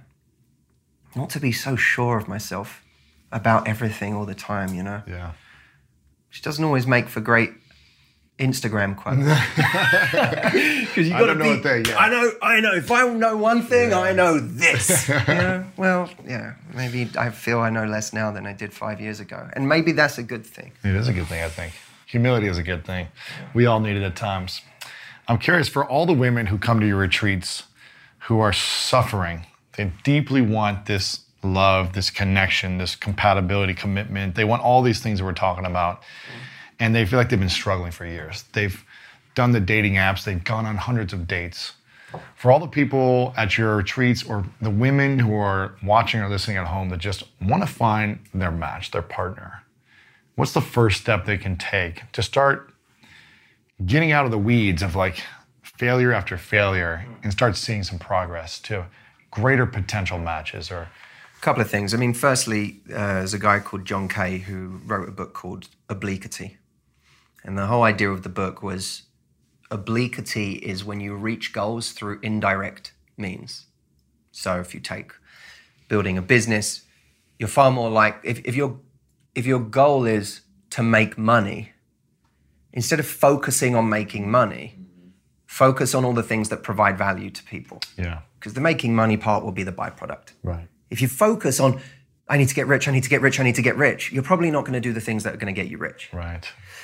Not to be so sure of myself about everything all the time, you know? Yeah. Which doesn't always make for great Instagram quotes. Because you got to be. Know they, yeah. I know. I know. If I know one thing, yeah. I know this. You know? Well, yeah. Maybe I feel I know less now than I did five years ago, and maybe that's a good thing. It is a good thing, I think. Humility is a good thing. Yeah. We all need it at times. I'm curious, for all the women who come to your retreats, who are suffering, they deeply want this love, this connection, this compatibility, commitment. They want all these things that we're talking about. Mm. And they feel like they've been struggling for years. They've done the dating apps. They've gone on hundreds of dates. For all the people at your retreats or the women who are watching or listening at home that just want to find their match, their partner, what's the first step they can take to start getting out of the weeds of like failure after failure and start seeing some progress to greater potential matches? Or a couple of things. I mean, firstly, uh, there's a guy called John Kay who wrote a book called Obliquity. And the whole idea of the book was obliquity is when you reach goals through indirect means. So if you take building a business, you're far more like, if, if, your, if your goal is to make money, instead of focusing on making money, focus on all the things that provide value to people. Yeah. Because the making money part will be the byproduct. Right. If you focus on, I need to get rich, I need to get rich, I need to get rich, you're probably not going to do the things that are going to get you rich. Right.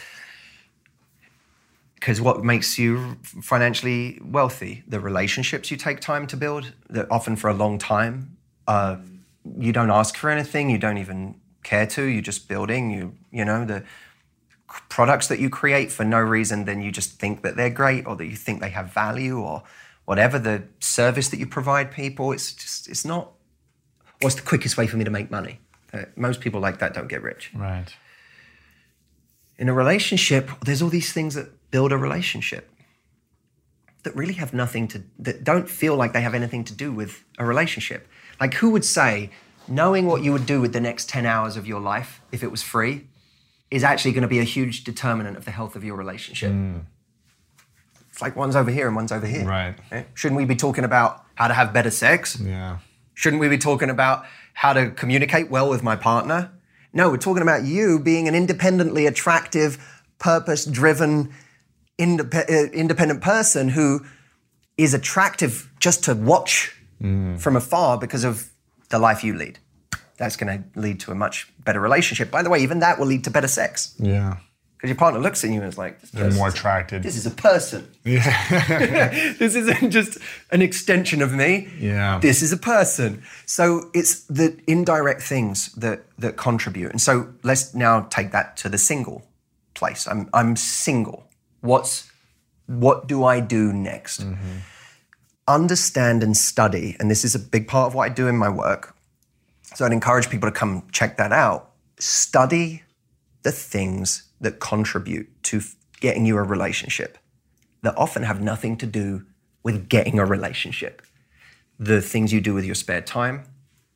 Because what makes you financially wealthy? The relationships you take time to build, that often for a long time. Uh, you don't ask for anything, you don't even care to, you're just building, you you know, the products that you create for no reason than you just think that they're great or that you think they have value or whatever the service that you provide people. It's just, it's not, what's the quickest way for me to make money? Uh, most people like that don't get rich. Right. In a relationship, there's all these things that build a relationship that really have nothing to, that don't feel like they have anything to do with a relationship. Like who would say, knowing what you would do with the next ten hours of your life, if it was free, is actually going to be a huge determinant of the health of your relationship? Mm. It's like one's over here and one's over here. Right. Okay? Shouldn't we be talking about how to have better sex? Yeah. Shouldn't we be talking about how to communicate well with my partner? No, we're talking about you being an independently attractive, purpose-driven, indep- uh, independent person who is attractive just to watch mm. from afar because of the life you lead. That's going to lead to a much better relationship. By the way, even that will lead to better sex. Yeah. Because your partner looks at you and is like, this they're more attracted. This is a person. Yeah. This isn't just an extension of me. Yeah. This is a person. So it's the indirect things that that contribute. And so let's now take that to the single place. I'm I'm single. What's what do I do next? Mm-hmm. Understand and study, and this is a big part of what I do in my work. So I'd encourage people to come check that out. Study the things that contribute to getting you a relationship that often have nothing to do with getting a relationship. The things you do with your spare time.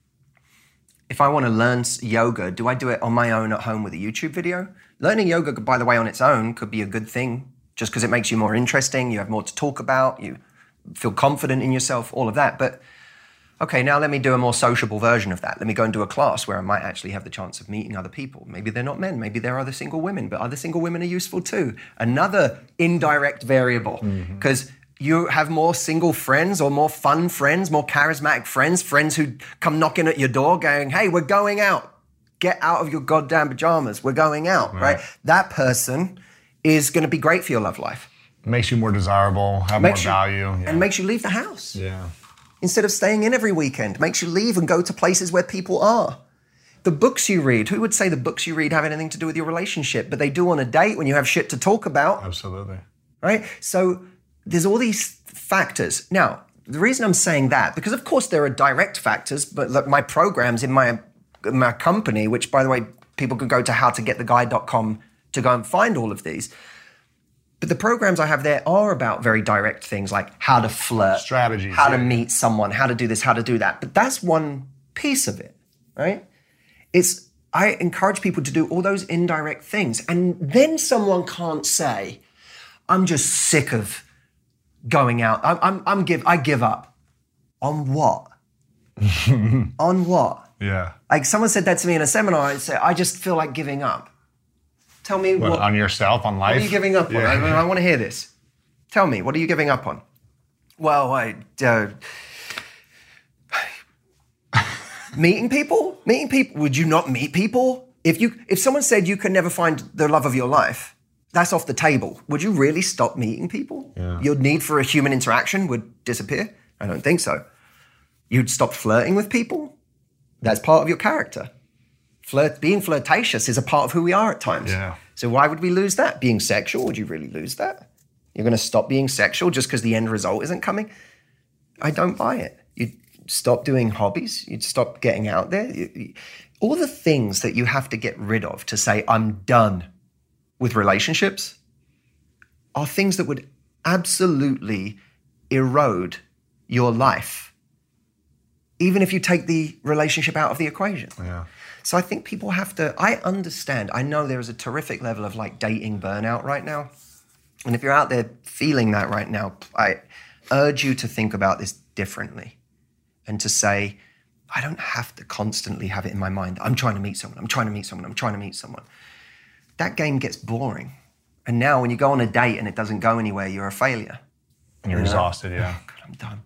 If I want to learn yoga, do I do it on my own at home with a YouTube video? Learning yoga, by the way, on its own could be a good thing just because it makes you more interesting, you have more to talk about, you feel confident in yourself, all of that. But okay, now let me do a more sociable version of that. Let me go and do a class where I might actually have the chance of meeting other people. Maybe they're not men, maybe they're other single women, but other single women are useful too. Another indirect variable, because mm-hmm. you have more single friends or more fun friends, more charismatic friends, friends who come knocking at your door going, hey, we're going out. Get out of your goddamn pajamas. We're going out, right? right? That person is going to be great for your love life. Makes you more desirable, have makes more you, value. Yeah. And makes you leave the house. Yeah. Instead of staying in every weekend, makes you leave and go to places where people are. The books you read, who would say the books you read have anything to do with your relationship? But they do on a date when you have shit to talk about. Absolutely. Right? So there's all these factors. Now, the reason I'm saying that, because of course there are direct factors, but like my programs in my, in my company, which by the way, people can go to how to get the guide dot com to go and find all of these. But the programs I have there are about very direct things like how to flirt, strategies, how yeah. to meet someone, how to do this, how to do that. But that's one piece of it, right? It's, I encourage people to do all those indirect things. And then someone can't say, I'm just sick of going out. I'm, I'm, I'm give, I give up. On what? On what? Yeah. Like someone said that to me in a seminar and said, I just feel like giving up. Tell me what, what... On yourself, on life? What are you giving up yeah. on? I, I want to hear this. Tell me, what are you giving up on? Well, I... Uh, meeting people? Meeting people? Would you not meet people? If you, if someone said you can never find the love of your life, that's off the table. Would you really stop meeting people? Yeah. Your need for a human interaction would disappear? I don't think so. You'd stop flirting with people? That's part of your character. Flirt, being flirtatious is a part of who we are at times. Yeah. So why would we lose that? Being sexual, would you really lose that? You're going to stop being sexual just because the end result isn't coming? I don't buy it. You'd stop doing hobbies. You'd stop getting out there. You, you, all the things that you have to get rid of to say, I'm done with relationships are things that would absolutely erode your life, even if you take the relationship out of the equation. Yeah. So I think people have to, I understand, I know there is a terrific level of like dating burnout right now. And if you're out there feeling that right now, I urge you to think about this differently and to say, I don't have to constantly have it in my mind. I'm trying to meet someone, I'm trying to meet someone, I'm trying to meet someone. That game gets boring. And now when you go on a date and it doesn't go anywhere, you're a failure. And you're you know? exhausted, yeah. Oh, God, I'm done.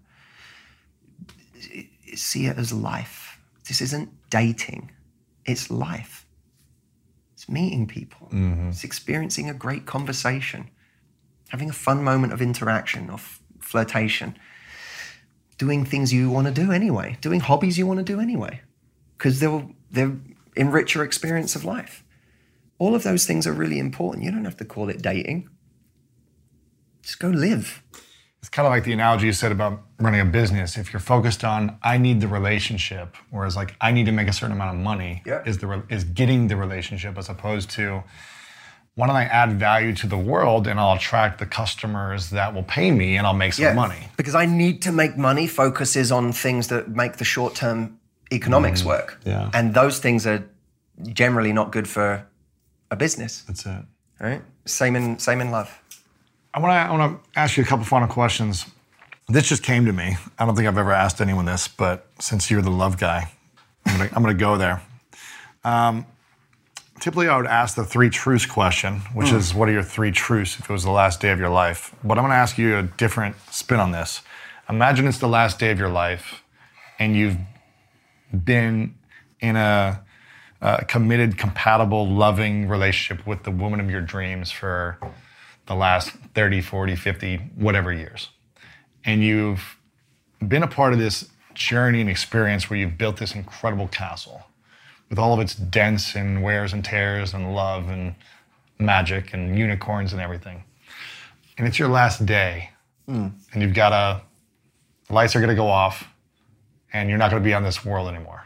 See it as life. This isn't dating. It's life. It's meeting people. Mm-hmm. It's experiencing a great conversation, having a fun moment of interaction, of flirtation, doing things you want to do anyway, doing hobbies you want to do anyway, because they'll, they'll enrich your experience of life. all of those things are really important. You don't have to call it dating. Just go live. It's kind of like the analogy you said about running a business. If you're focused on, I need the relationship, whereas like, I need to make a certain amount of money, yeah. is the is getting the relationship, as opposed to, why don't I add value to the world and I'll attract the customers that will pay me and I'll make some yeah, money. Because I need to make money focuses on things that make the short-term economics mm, work. Yeah. And those things are generally not good for a business. That's it. Right? Same in same in love. I want to I want to ask you a couple final questions. This just came to me. I don't think I've ever asked anyone this, but since you're the love guy, I'm gonna, I'm gonna go there. Um, typically, I would ask the three truths question, which mm. is, what are your three truths if it was the last day of your life? But I'm gonna ask you a different spin on this. Imagine it's the last day of your life, and you've been in a, a committed, compatible, loving relationship with the woman of your dreams for the last thirty, forty, fifty, whatever years. And you've been a part of this journey and experience where you've built this incredible castle with all of its dents and wears and tears and love and magic and unicorns and everything. And it's your last day. Mm. And you've got a, the lights are gonna go off and you're not gonna be on this world anymore.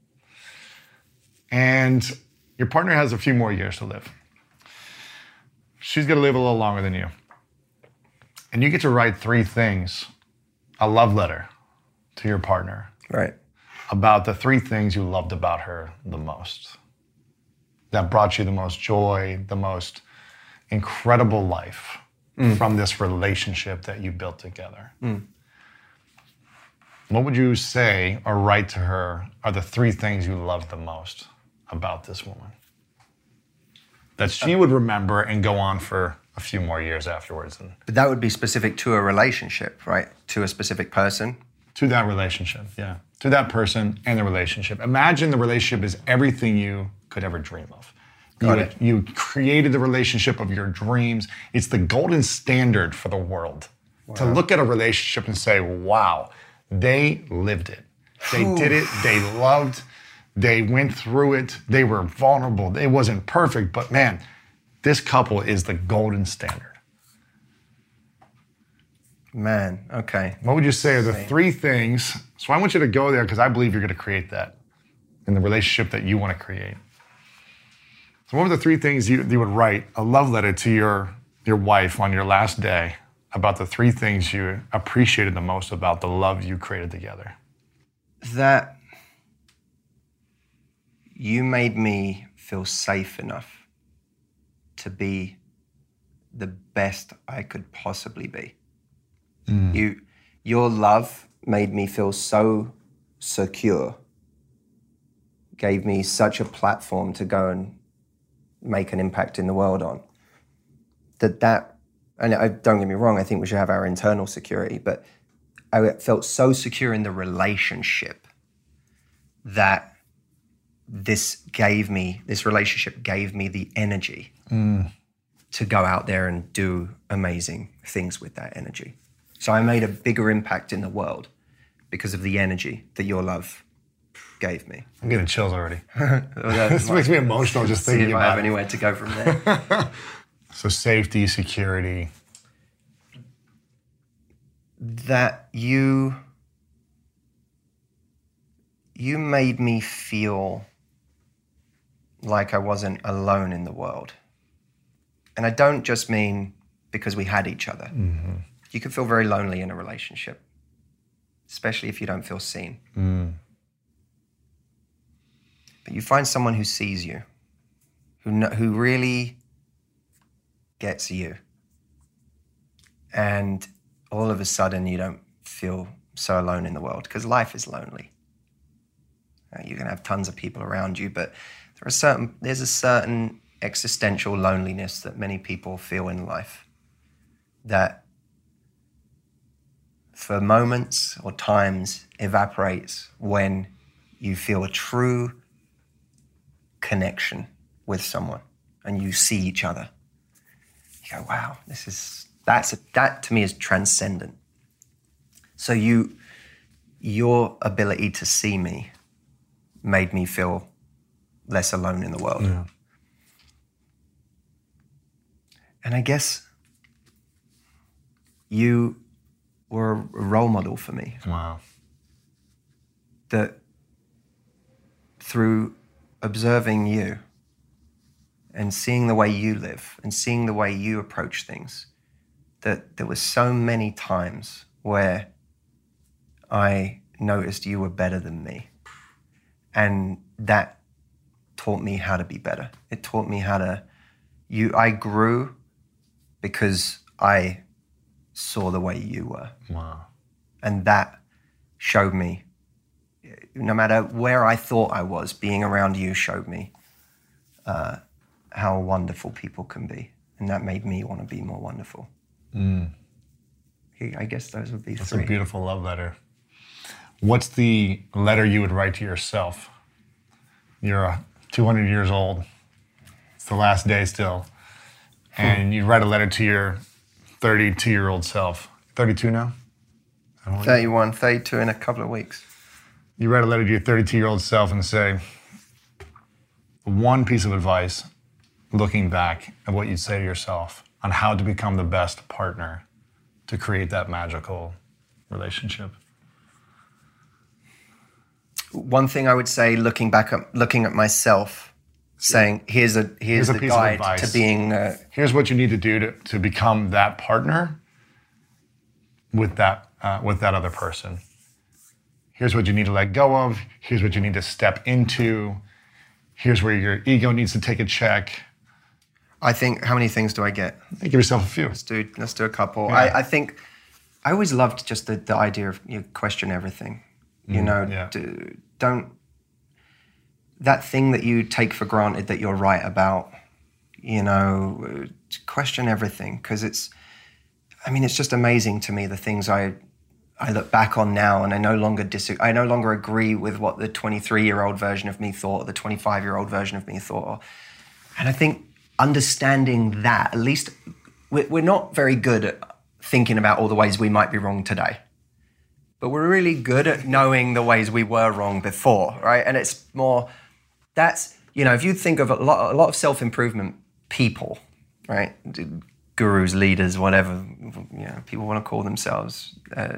And your partner has a few more years to live. She's gonna live a little longer than you. And you get to write three things, a love letter to your partner. Right. About the three things you loved about her the most, that brought you the most joy, the most incredible life mm. from this relationship that you built together. Mm. What would you say or write to her are the three things you loved the most about this woman that she would remember and go on for a few more years afterwards? And but that would be specific to a relationship, right? To a specific person? To that relationship, yeah. To that person and the relationship. Imagine the relationship is everything you could ever dream of. Got you, it. You created the relationship of your dreams. It's the golden standard for the world. Wow. To look at a relationship and say, wow, they lived it. They Ooh. did it, they loved, they went through it, they were vulnerable. It wasn't perfect, but man, this couple is the golden standard. Man, okay. What would you say are the three things? So I want you to go there because I believe you're going to create that in the relationship that you want to create. So what were the three things you, you would write a love letter to your, your wife on your last day about the three things you appreciated the most about the love you created together? That you made me feel safe enough to be the best I could possibly be. Mm. You, your love made me feel so secure, gave me such a platform to go and make an impact in the world on. That that, and I, don't get me wrong, I think we should have our internal security, but I felt so secure in the relationship that this gave me, this relationship gave me the energy mm. to go out there and do amazing things with that energy. So I made a bigger impact in the world because of the energy that your love gave me. I'm getting chills already. This makes me emotional just thinking about it. See if I have anywhere to go from there. So safety, security. That you, you made me feel like I wasn't alone in the world. And I don't just mean because we had each other. Mm-hmm. You can feel very lonely in a relationship, especially if you don't feel seen. Mm. But you find someone who sees you, who kn- who really gets you. And all of a sudden you don't feel so alone in the world because life is lonely. Uh, you're gonna have tons of people around you, but there are certain, there's a certain existential loneliness that many people feel in life that for moments or times evaporates when you feel a true connection with someone and you see each other. You go, wow, this is, that's a, that to me is transcendent. So you, your ability to see me made me feel less alone in the world. Yeah. And I guess you were a role model for me. Wow. That through observing you and seeing the way you live and seeing the way you approach things, that there were so many times where I noticed you were better than me. And that taught me how to be better. It taught me how to, you, I grew because I saw the way you were. Wow. And that showed me, no matter where I thought I was, being around you showed me uh, how wonderful people can be. And that made me want to be more wonderful. Mm. I guess those would be That's three. a beautiful love letter. What's the letter you would write to yourself? You're uh, two hundred years old. It's the last day still. And you write a letter to your thirty-two-year-old self. thirty-two now? thirty-one, thirty-two in a couple of weeks. You write a letter to your thirty-two-year-old self and say, one piece of advice, looking back at what you'd say to yourself on how to become the best partner to create that magical relationship. One thing I would say, looking back at looking at myself, saying, "Here's a here's, Here's a the piece of guide advice. to being." Uh, Here's what you need to do to, to become that partner with that uh, with that other person. Here's what you need to let go of. Here's what you need to step into. Here's where your ego needs to take a check. I think, how many things do I get? Give yourself a few. Let's do let's do a couple. Yeah. I, I think I always loved just the, the idea of you question everything. You Mm, know, yeah. do, don't that thing that you take for granted that you're right about. You know, question everything, because it's. I mean, it's just amazing to me the things I I look back on now, and I no longer dis- I no longer agree with what the twenty-three-year-old version of me thought, or the twenty-five-year-old version of me thought. And I think understanding that, at least we're, we're not very good at thinking about all the ways we might be wrong today. But we're really good at knowing the ways we were wrong before, right? And it's more, that's, you know, if you think of a lot, a lot of self-improvement people, right? Gurus, leaders, whatever, you know, people want to call themselves. Uh,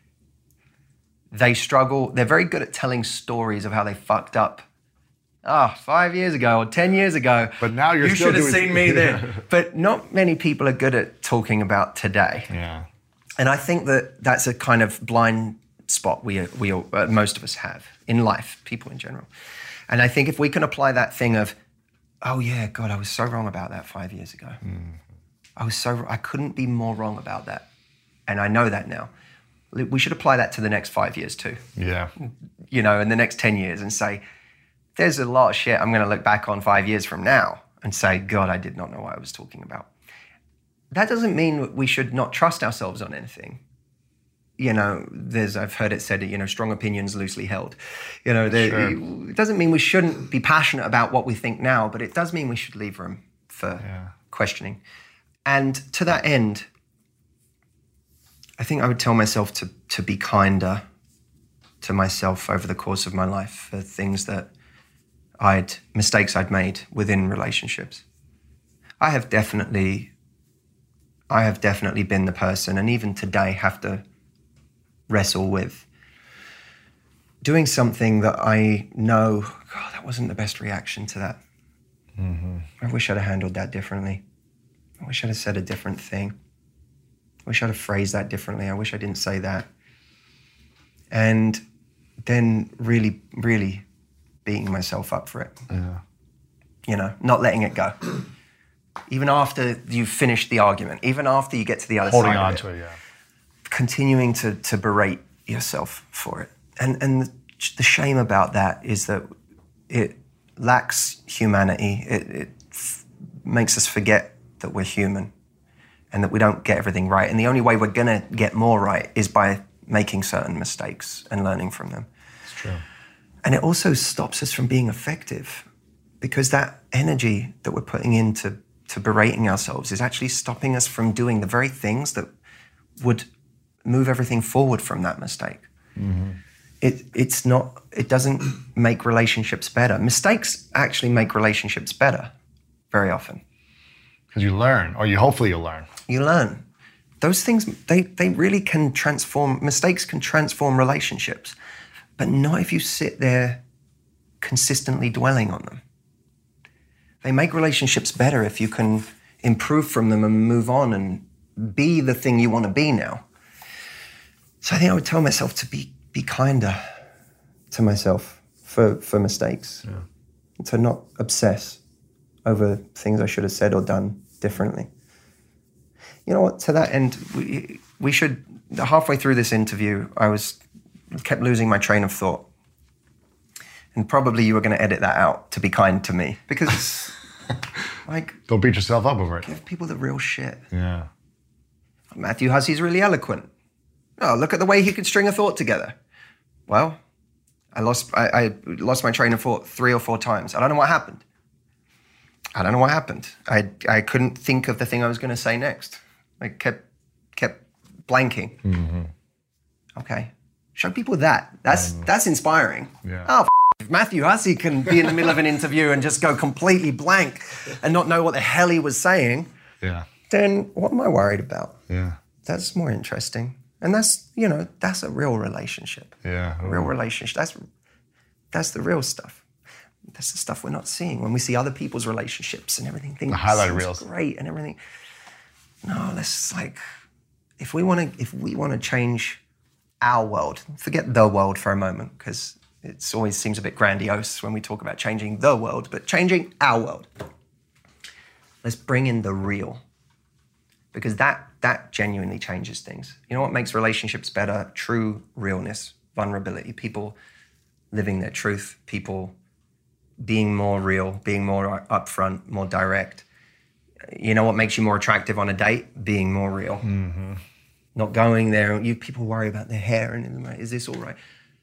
they struggle, they're very good at telling stories of how they fucked up. Ah, oh, five years ago or ten years ago. But now you're you still should have doing- seen me then. But not many people are good at talking about today. Yeah. And I think that that's a kind of blind spot we we uh, most of us have in life, people in general. And I think if we can apply that thing of, oh yeah, God, I was so wrong about that five years ago. Mm. I was so I couldn't be more wrong about that, and I know that now. We should apply that to the next five years too. Yeah. You know, in the next ten years, and say, there's a lot of shit I'm going to look back on five years from now and say, God, I did not know what I was talking about. That doesn't mean we should not trust ourselves on anything. You know, there's, I've heard it said, you know, strong opinions loosely held. You know, Sure. it doesn't mean we shouldn't be passionate about what we think now, but it does mean we should leave room for Yeah. questioning. And to that end, I think I would tell myself to, to be kinder to myself over the course of my life for things that I'd, mistakes I'd made within relationships. I have definitely, I have definitely been the person, and even today have to wrestle with doing something that I know, God, that wasn't the best reaction to that. Mm-hmm. I wish I'd have handled that differently. I wish I'd have said a different thing. I wish I'd have phrased that differently. I wish I didn't say that. And then really, really beating myself up for it. Yeah. You know, not letting it go. Even after you've finished the argument, even after you get to the other Holding side on of it, to it, yeah. continuing to, to berate yourself for it. And, and the, the shame about that is that it lacks humanity. It, it f- makes us forget that we're human and that we don't get everything right. And the only way we're gonna get more right is by making certain mistakes and learning from them. It's true. And it also stops us from being effective, because that energy that we're putting into to berating ourselves is actually stopping us from doing the very things that would move everything forward from that mistake. Mm-hmm. It, it's not, it doesn't make relationships better. Mistakes actually make relationships better very often. Because you learn, or you hopefully you'll learn. You learn. Those things, they, they really can transform, mistakes can transform relationships, but not if you sit there consistently dwelling on them. They make relationships better if you can improve from them and move on and be the thing you want to be now. So I think I would tell myself to be be kinder to myself for, for mistakes. Yeah. And to not obsess over things I should have said or done differently. You know what, to that end, we, we should, halfway through this interview, I was kept losing my train of thought. And probably you were going to edit that out to be kind to me. Because, like... Don't beat yourself up over it. Give people the real shit. Yeah. Matthew Hussey's really eloquent. Oh, look at the way he could string a thought together. Well, I lost I, I lost my train of thought three or four times. I don't know what happened. I don't know what happened. I I couldn't think of the thing I was going to say next. I kept kept blanking. Mm-hmm. Okay, show people that. That's um, that's inspiring. Yeah. Oh, f- if Matthew Hussey can be in the middle of an interview and just go completely blank and not know what the hell he was saying, yeah. then what am I worried about? Yeah. That's more interesting. And that's, you know, that's a real relationship. Yeah. A real relationship. That's that's the real stuff. That's the stuff we're not seeing when we see other people's relationships and everything. Things the highlight reels. Great and everything. No, let's like, if we want to, if we want to change our world, forget the world for a moment, because it always seems a bit grandiose when we talk about changing the world, but changing our world. Let's bring in the real. Because that that genuinely changes things. You know what makes relationships better? True realness, vulnerability, people living their truth, people being more real, being more upfront, more direct. You know what makes you more attractive on a date? Being more real. Mm-hmm. Not going there. You people worry about their hair and is this all right?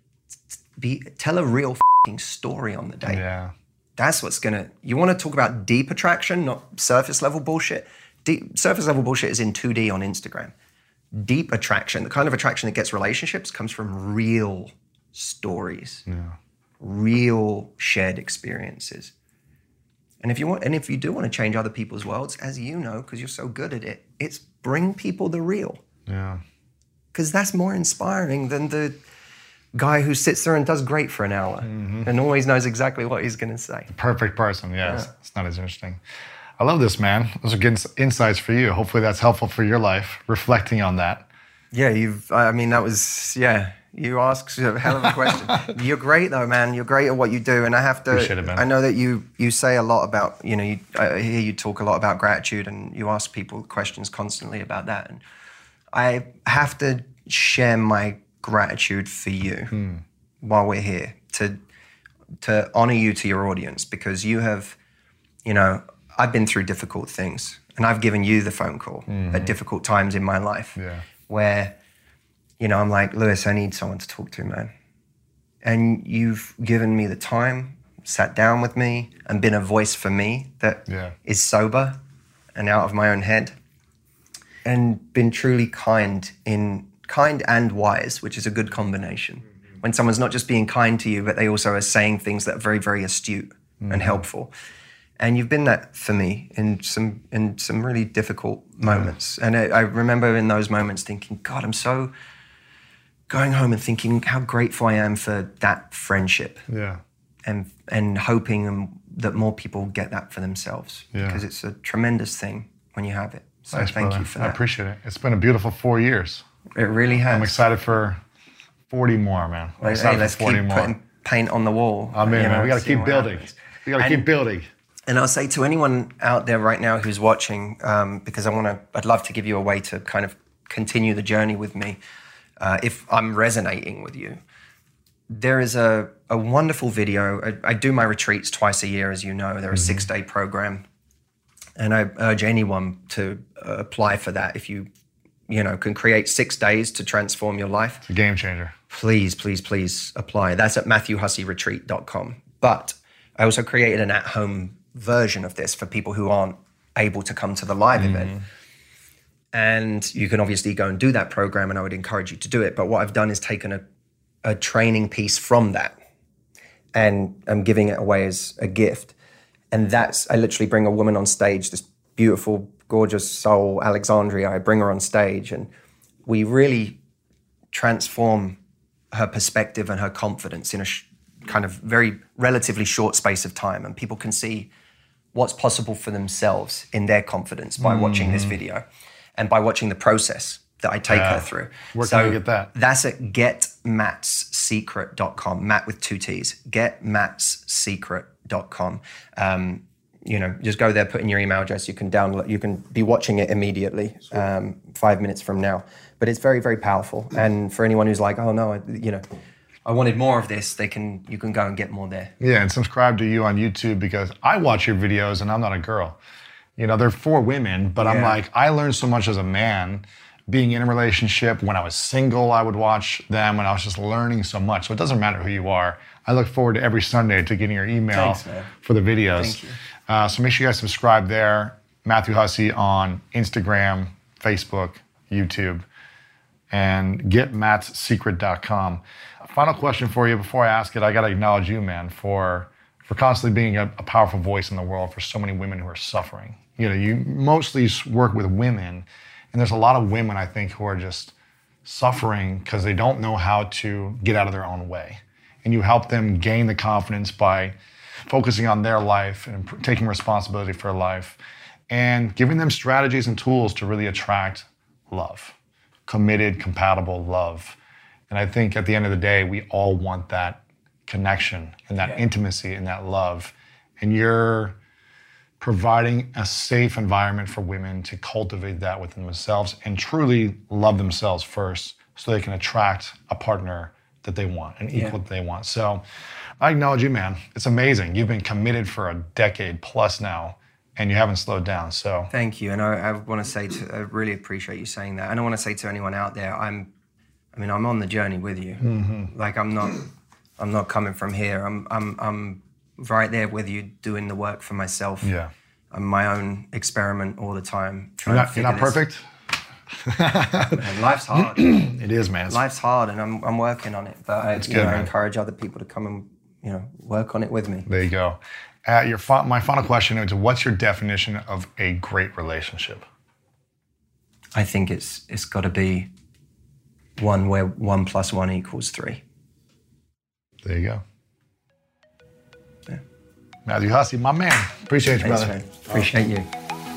Be tell a real f***ing story on the date. Yeah. That's what's gonna. You want to talk about deep attraction, not surface level bullshit. Deep, surface level bullshit is in two D on Instagram. Deep attraction, the kind of attraction that gets relationships, comes from real stories, yeah. real shared experiences. And if you want, and if you do want to change other people's worlds, as you know, because you're so good at it, it's bring people the real. Yeah. Because that's more inspiring than the guy who sits there and does great for an hour mm-hmm. and always knows exactly what he's going to say. The perfect person, yes. Yeah. It's not as interesting. I love this, man. Those are good insights for you. Hopefully that's helpful for your life, reflecting on that. Yeah, you've, I mean, that was, yeah, you asked a hell of a question. You're great though, man. You're great at what you do. And I have to, Appreciate it, man. I know that you you say a lot about, you know, you, I hear you talk a lot about gratitude and you ask people questions constantly about that. And I have to share my gratitude for you hmm. while we're here to to honor you to your audience, because you have, you know, I've been through difficult things and I've given you the phone call mm-hmm. at difficult times in my life yeah. where, you know, I'm like, Lewis, I need someone to talk to, man. And you've given me the time, sat down with me and been a voice for me that yeah. is sober and out of my own head and been truly kind in kind and wise, which is a good combination. Mm-hmm. When someone's not just being kind to you, but they also are saying things that are very, very astute mm-hmm. and helpful. And you've been that for me in some in some really difficult moments. Yeah. And I, I remember in those moments thinking, God, I'm so going home and thinking how grateful I am for that friendship. Yeah. And and hoping that more people get that for themselves. Yeah. Because it's a tremendous thing when you have it. So Thanks, thank brother. you for that. I appreciate it. It's been a beautiful four years. It really has. I'm excited for forty more, man. I'm excited hey, let's for forty keep more. putting paint on the wall. I mean, you know, man, we got to keep building. Happens. We got to And- keep building. And I'll say to anyone out there right now who's watching, um, because I want to, I'd love to give you a way to kind of continue the journey with me, uh, if I'm resonating with you. There is a, a wonderful video. I, I do my retreats twice a year, as you know. They're a Mm-hmm. six-day program. And I urge anyone to uh, apply for that. If you, you know, can create six days to transform your life. It's a game changer. Please, please, please apply. That's at matthew hussey retreat dot com. But I also created an at-home version of this for people who aren't able to come to the live mm-hmm. event. And you can obviously go and do that program, and I would encourage you to do it. But what I've done is taken a, a training piece from that, and I'm giving it away as a gift. And that's, I literally bring a woman on stage, this beautiful, gorgeous soul, Alexandria. I bring her on stage, and we really transform her perspective and her confidence in a sh- kind of very relatively short space of time. And people can see what's possible for themselves in their confidence by mm. watching this video and by watching the process that I take yeah. her through. Where so can we get that? That's at get matts secret dot com, Matt with two T's, get matts secret dot com. Um, you know, just go there, put in your email address, you can download, you can be watching it immediately, um, five minutes from now. But it's very, very powerful. And for anyone who's like, oh no, I, you know, I wanted more of this, they can, you can go and get more there. Yeah, and subscribe to you on YouTube, because I watch your videos and I'm not a girl. You know, they're for women, but yeah. I'm like, I learned so much as a man being in a relationship. When I was single, I would watch them, and I was just learning so much. So it doesn't matter who you are. I look forward to every Sunday to getting your email Thanks, for the videos. Thank you. Uh, so make sure you guys subscribe there. Matthew Hussey on Instagram, Facebook, YouTube, and get matts secret dot com. Final question for you before I ask it. I got to acknowledge you, man, for for constantly being a, a powerful voice in the world for so many women who are suffering. You know, you mostly work with women, and there's a lot of women, I think, who are just suffering because they don't know how to get out of their own way. And you help them gain the confidence by focusing on their life and taking responsibility for life and giving them strategies and tools to really attract love, committed, compatible love. And I think at the end of the day, we all want that connection and that yeah. intimacy and that love. And you're providing a safe environment for women to cultivate that within themselves and truly love themselves first so they can attract a partner that they want and equal yeah. that they want. So I acknowledge you, man. It's amazing. You've been committed for a decade plus now, and you haven't slowed down. So thank you. And I, I want to say, to, I really appreciate you saying that. And I want to say to anyone out there, I'm, I mean, I'm on the journey with you. Mm-hmm. Like I'm not, I'm not coming from here. I'm, I'm, I'm right there with you, doing the work for myself. Yeah. I'm my own experiment all the time. You're not, you're not perfect. Man, life's hard. It is, man. Life's hard, and I'm I'm working on it. But I, it's you good, know, I man. encourage other people to come and you know work on it with me. There you go. Uh, your fi- my final question is: what's your definition of a great relationship? I think it's it's got to be one where one plus one equals three. There you go. Yeah. Matthew Hussey, my man. Appreciate you, Thanks, brother. Man. Appreciate you.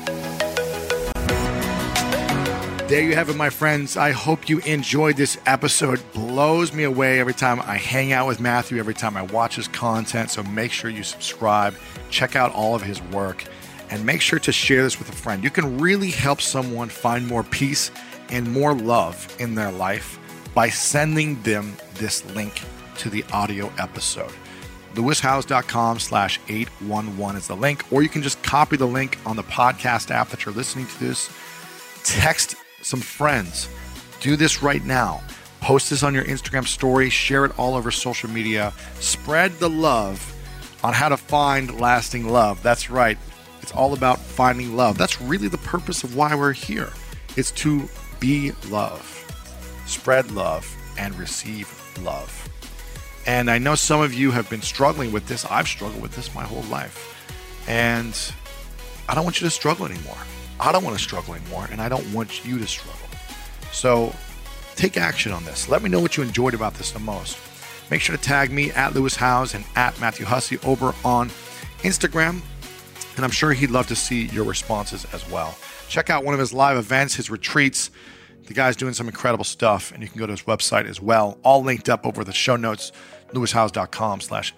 There you have it, my friends. I hope you enjoyed this episode. Blows me away every time I hang out with Matthew, every time I watch his content. So make sure you subscribe, check out all of his work, and make sure to share this with a friend. You can really help someone find more peace and more love in their life by sending them this link to the audio episode. lewishowes.com slash 811 is the link, or you can just copy the link on the podcast app that you're listening to this. Text some friends. Do this right now. Post this on your Instagram story. Share it all over social media. Spread the love on how to find lasting love. That's right. It's all about finding love. That's really the purpose of why we're here. It's to be love, spread love, and receive love. And I know some of you have been struggling with this. I've struggled with this my whole life. And I don't want you to struggle anymore. I don't want to struggle anymore, and I don't want you to struggle. So take action on this. Let me know what you enjoyed about this the most. Make sure to tag me at Lewis Howes and at Matthew Hussey over on Instagram, and I'm sure he'd love to see your responses as well. Check out one of his live events, his retreats. The guy's doing some incredible stuff, and you can go to his website as well. All linked up over the show notes, lewishowes.com slash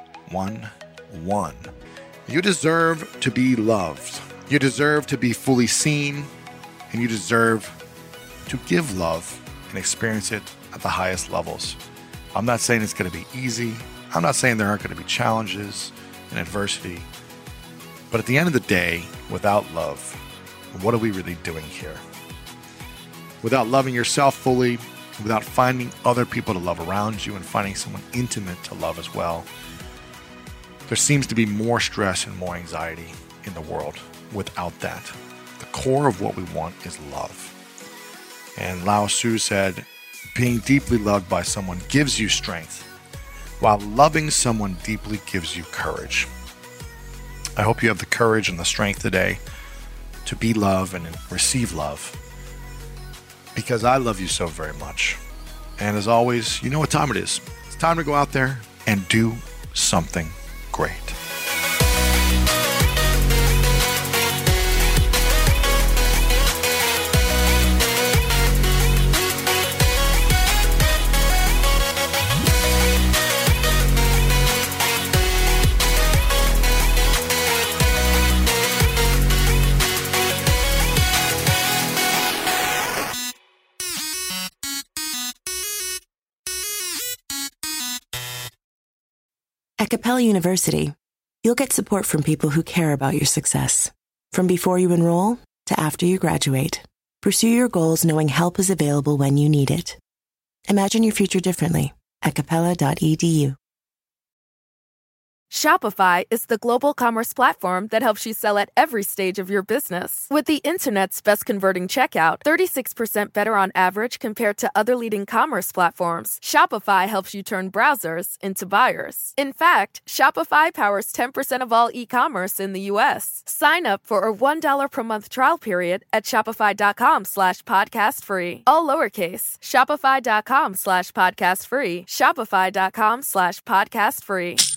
811. You deserve to be loved. You deserve to be fully seen, and you deserve to give love and experience it at the highest levels. I'm not saying it's going to be easy. I'm not saying there aren't going to be challenges and adversity. But at the end of the day, without love, what are we really doing here? Without loving yourself fully, without finding other people to love around you and finding someone intimate to love as well, there seems to be more stress and more anxiety in the world. Without that, the core of what we want is love. And Lao Tzu said, being deeply loved by someone gives you strength, while loving someone deeply gives you courage. I hope you have the courage and the strength today to be love and receive love. Because I love you so very much. And as always, you know what time it is. It's time to go out there and do something great. At Capella University, you'll get support from people who care about your success. From before you enroll to after you graduate, pursue your goals knowing help is available when you need it. Imagine your future differently at capella dot e d u. Shopify is the global commerce platform that helps you sell at every stage of your business. With the internet's best converting checkout, thirty-six percent better on average compared to other leading commerce platforms, Shopify helps you turn browsers into buyers. In fact, Shopify powers ten percent of all e-commerce in the U S. Sign up for a one dollar per month trial period at shopify.com slash podcast free. All lowercase, shopify.com slash podcast free, shopify.com slash podcast free.